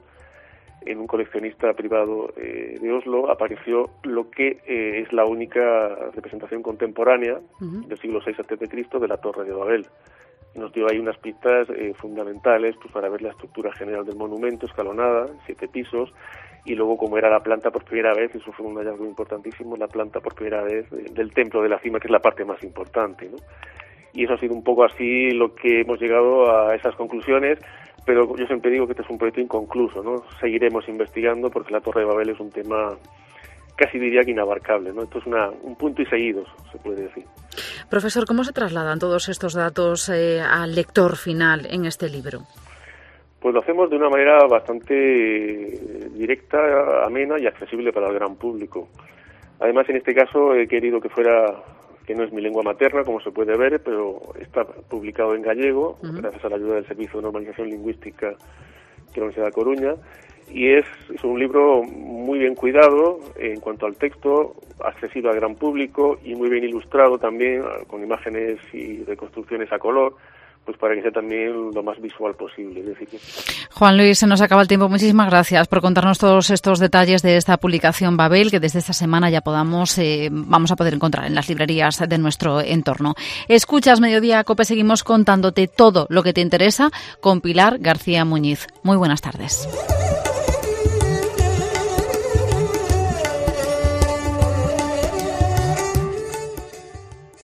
En un coleccionista privado eh, de Oslo apareció lo que eh, es la única representación contemporánea uh-huh. del siglo seis antes de Cristo de la Torre de Babel. Nos dio ahí unas pistas eh, fundamentales pues, para ver la estructura general del monumento, escalonada, siete pisos, y luego como era la planta por primera vez, eso fue un hallazgo importantísimo, la planta por primera vez eh, del templo de la cima, que es la parte más importante, ¿no? Y eso ha sido un poco así lo que hemos llegado a esas conclusiones, pero yo siempre digo que este es un proyecto inconcluso, ¿no? Seguiremos investigando porque la Torre de Babel es un tema casi diría que inabarcables, ¿no? Esto es una, un punto y seguidos, se puede decir. Profesor, ¿cómo se trasladan todos estos datos eh, al lector final en este libro? Pues lo hacemos de una manera bastante directa, amena y accesible para el gran público. Además, en este caso he querido que fuera, que no es mi lengua materna, como se puede ver, pero está publicado en gallego, uh-huh. gracias a la ayuda del Servicio de Normalización Lingüística de la Universidad de Coruña, y es, es un libro muy bien cuidado en cuanto al texto, accesible al gran público y muy bien ilustrado también, con imágenes y reconstrucciones a color, pues para que sea también lo más visual posible. Es decir, que... Juan Luis, se nos acaba el tiempo. Muchísimas gracias por contarnos todos estos detalles de esta publicación Babel, que desde esta semana ya podamos eh, vamos a poder encontrar en las librerías de nuestro entorno. Escuchas Mediodía Cope, seguimos contándote todo lo que te interesa con Pilar García Muñiz. Muy buenas tardes.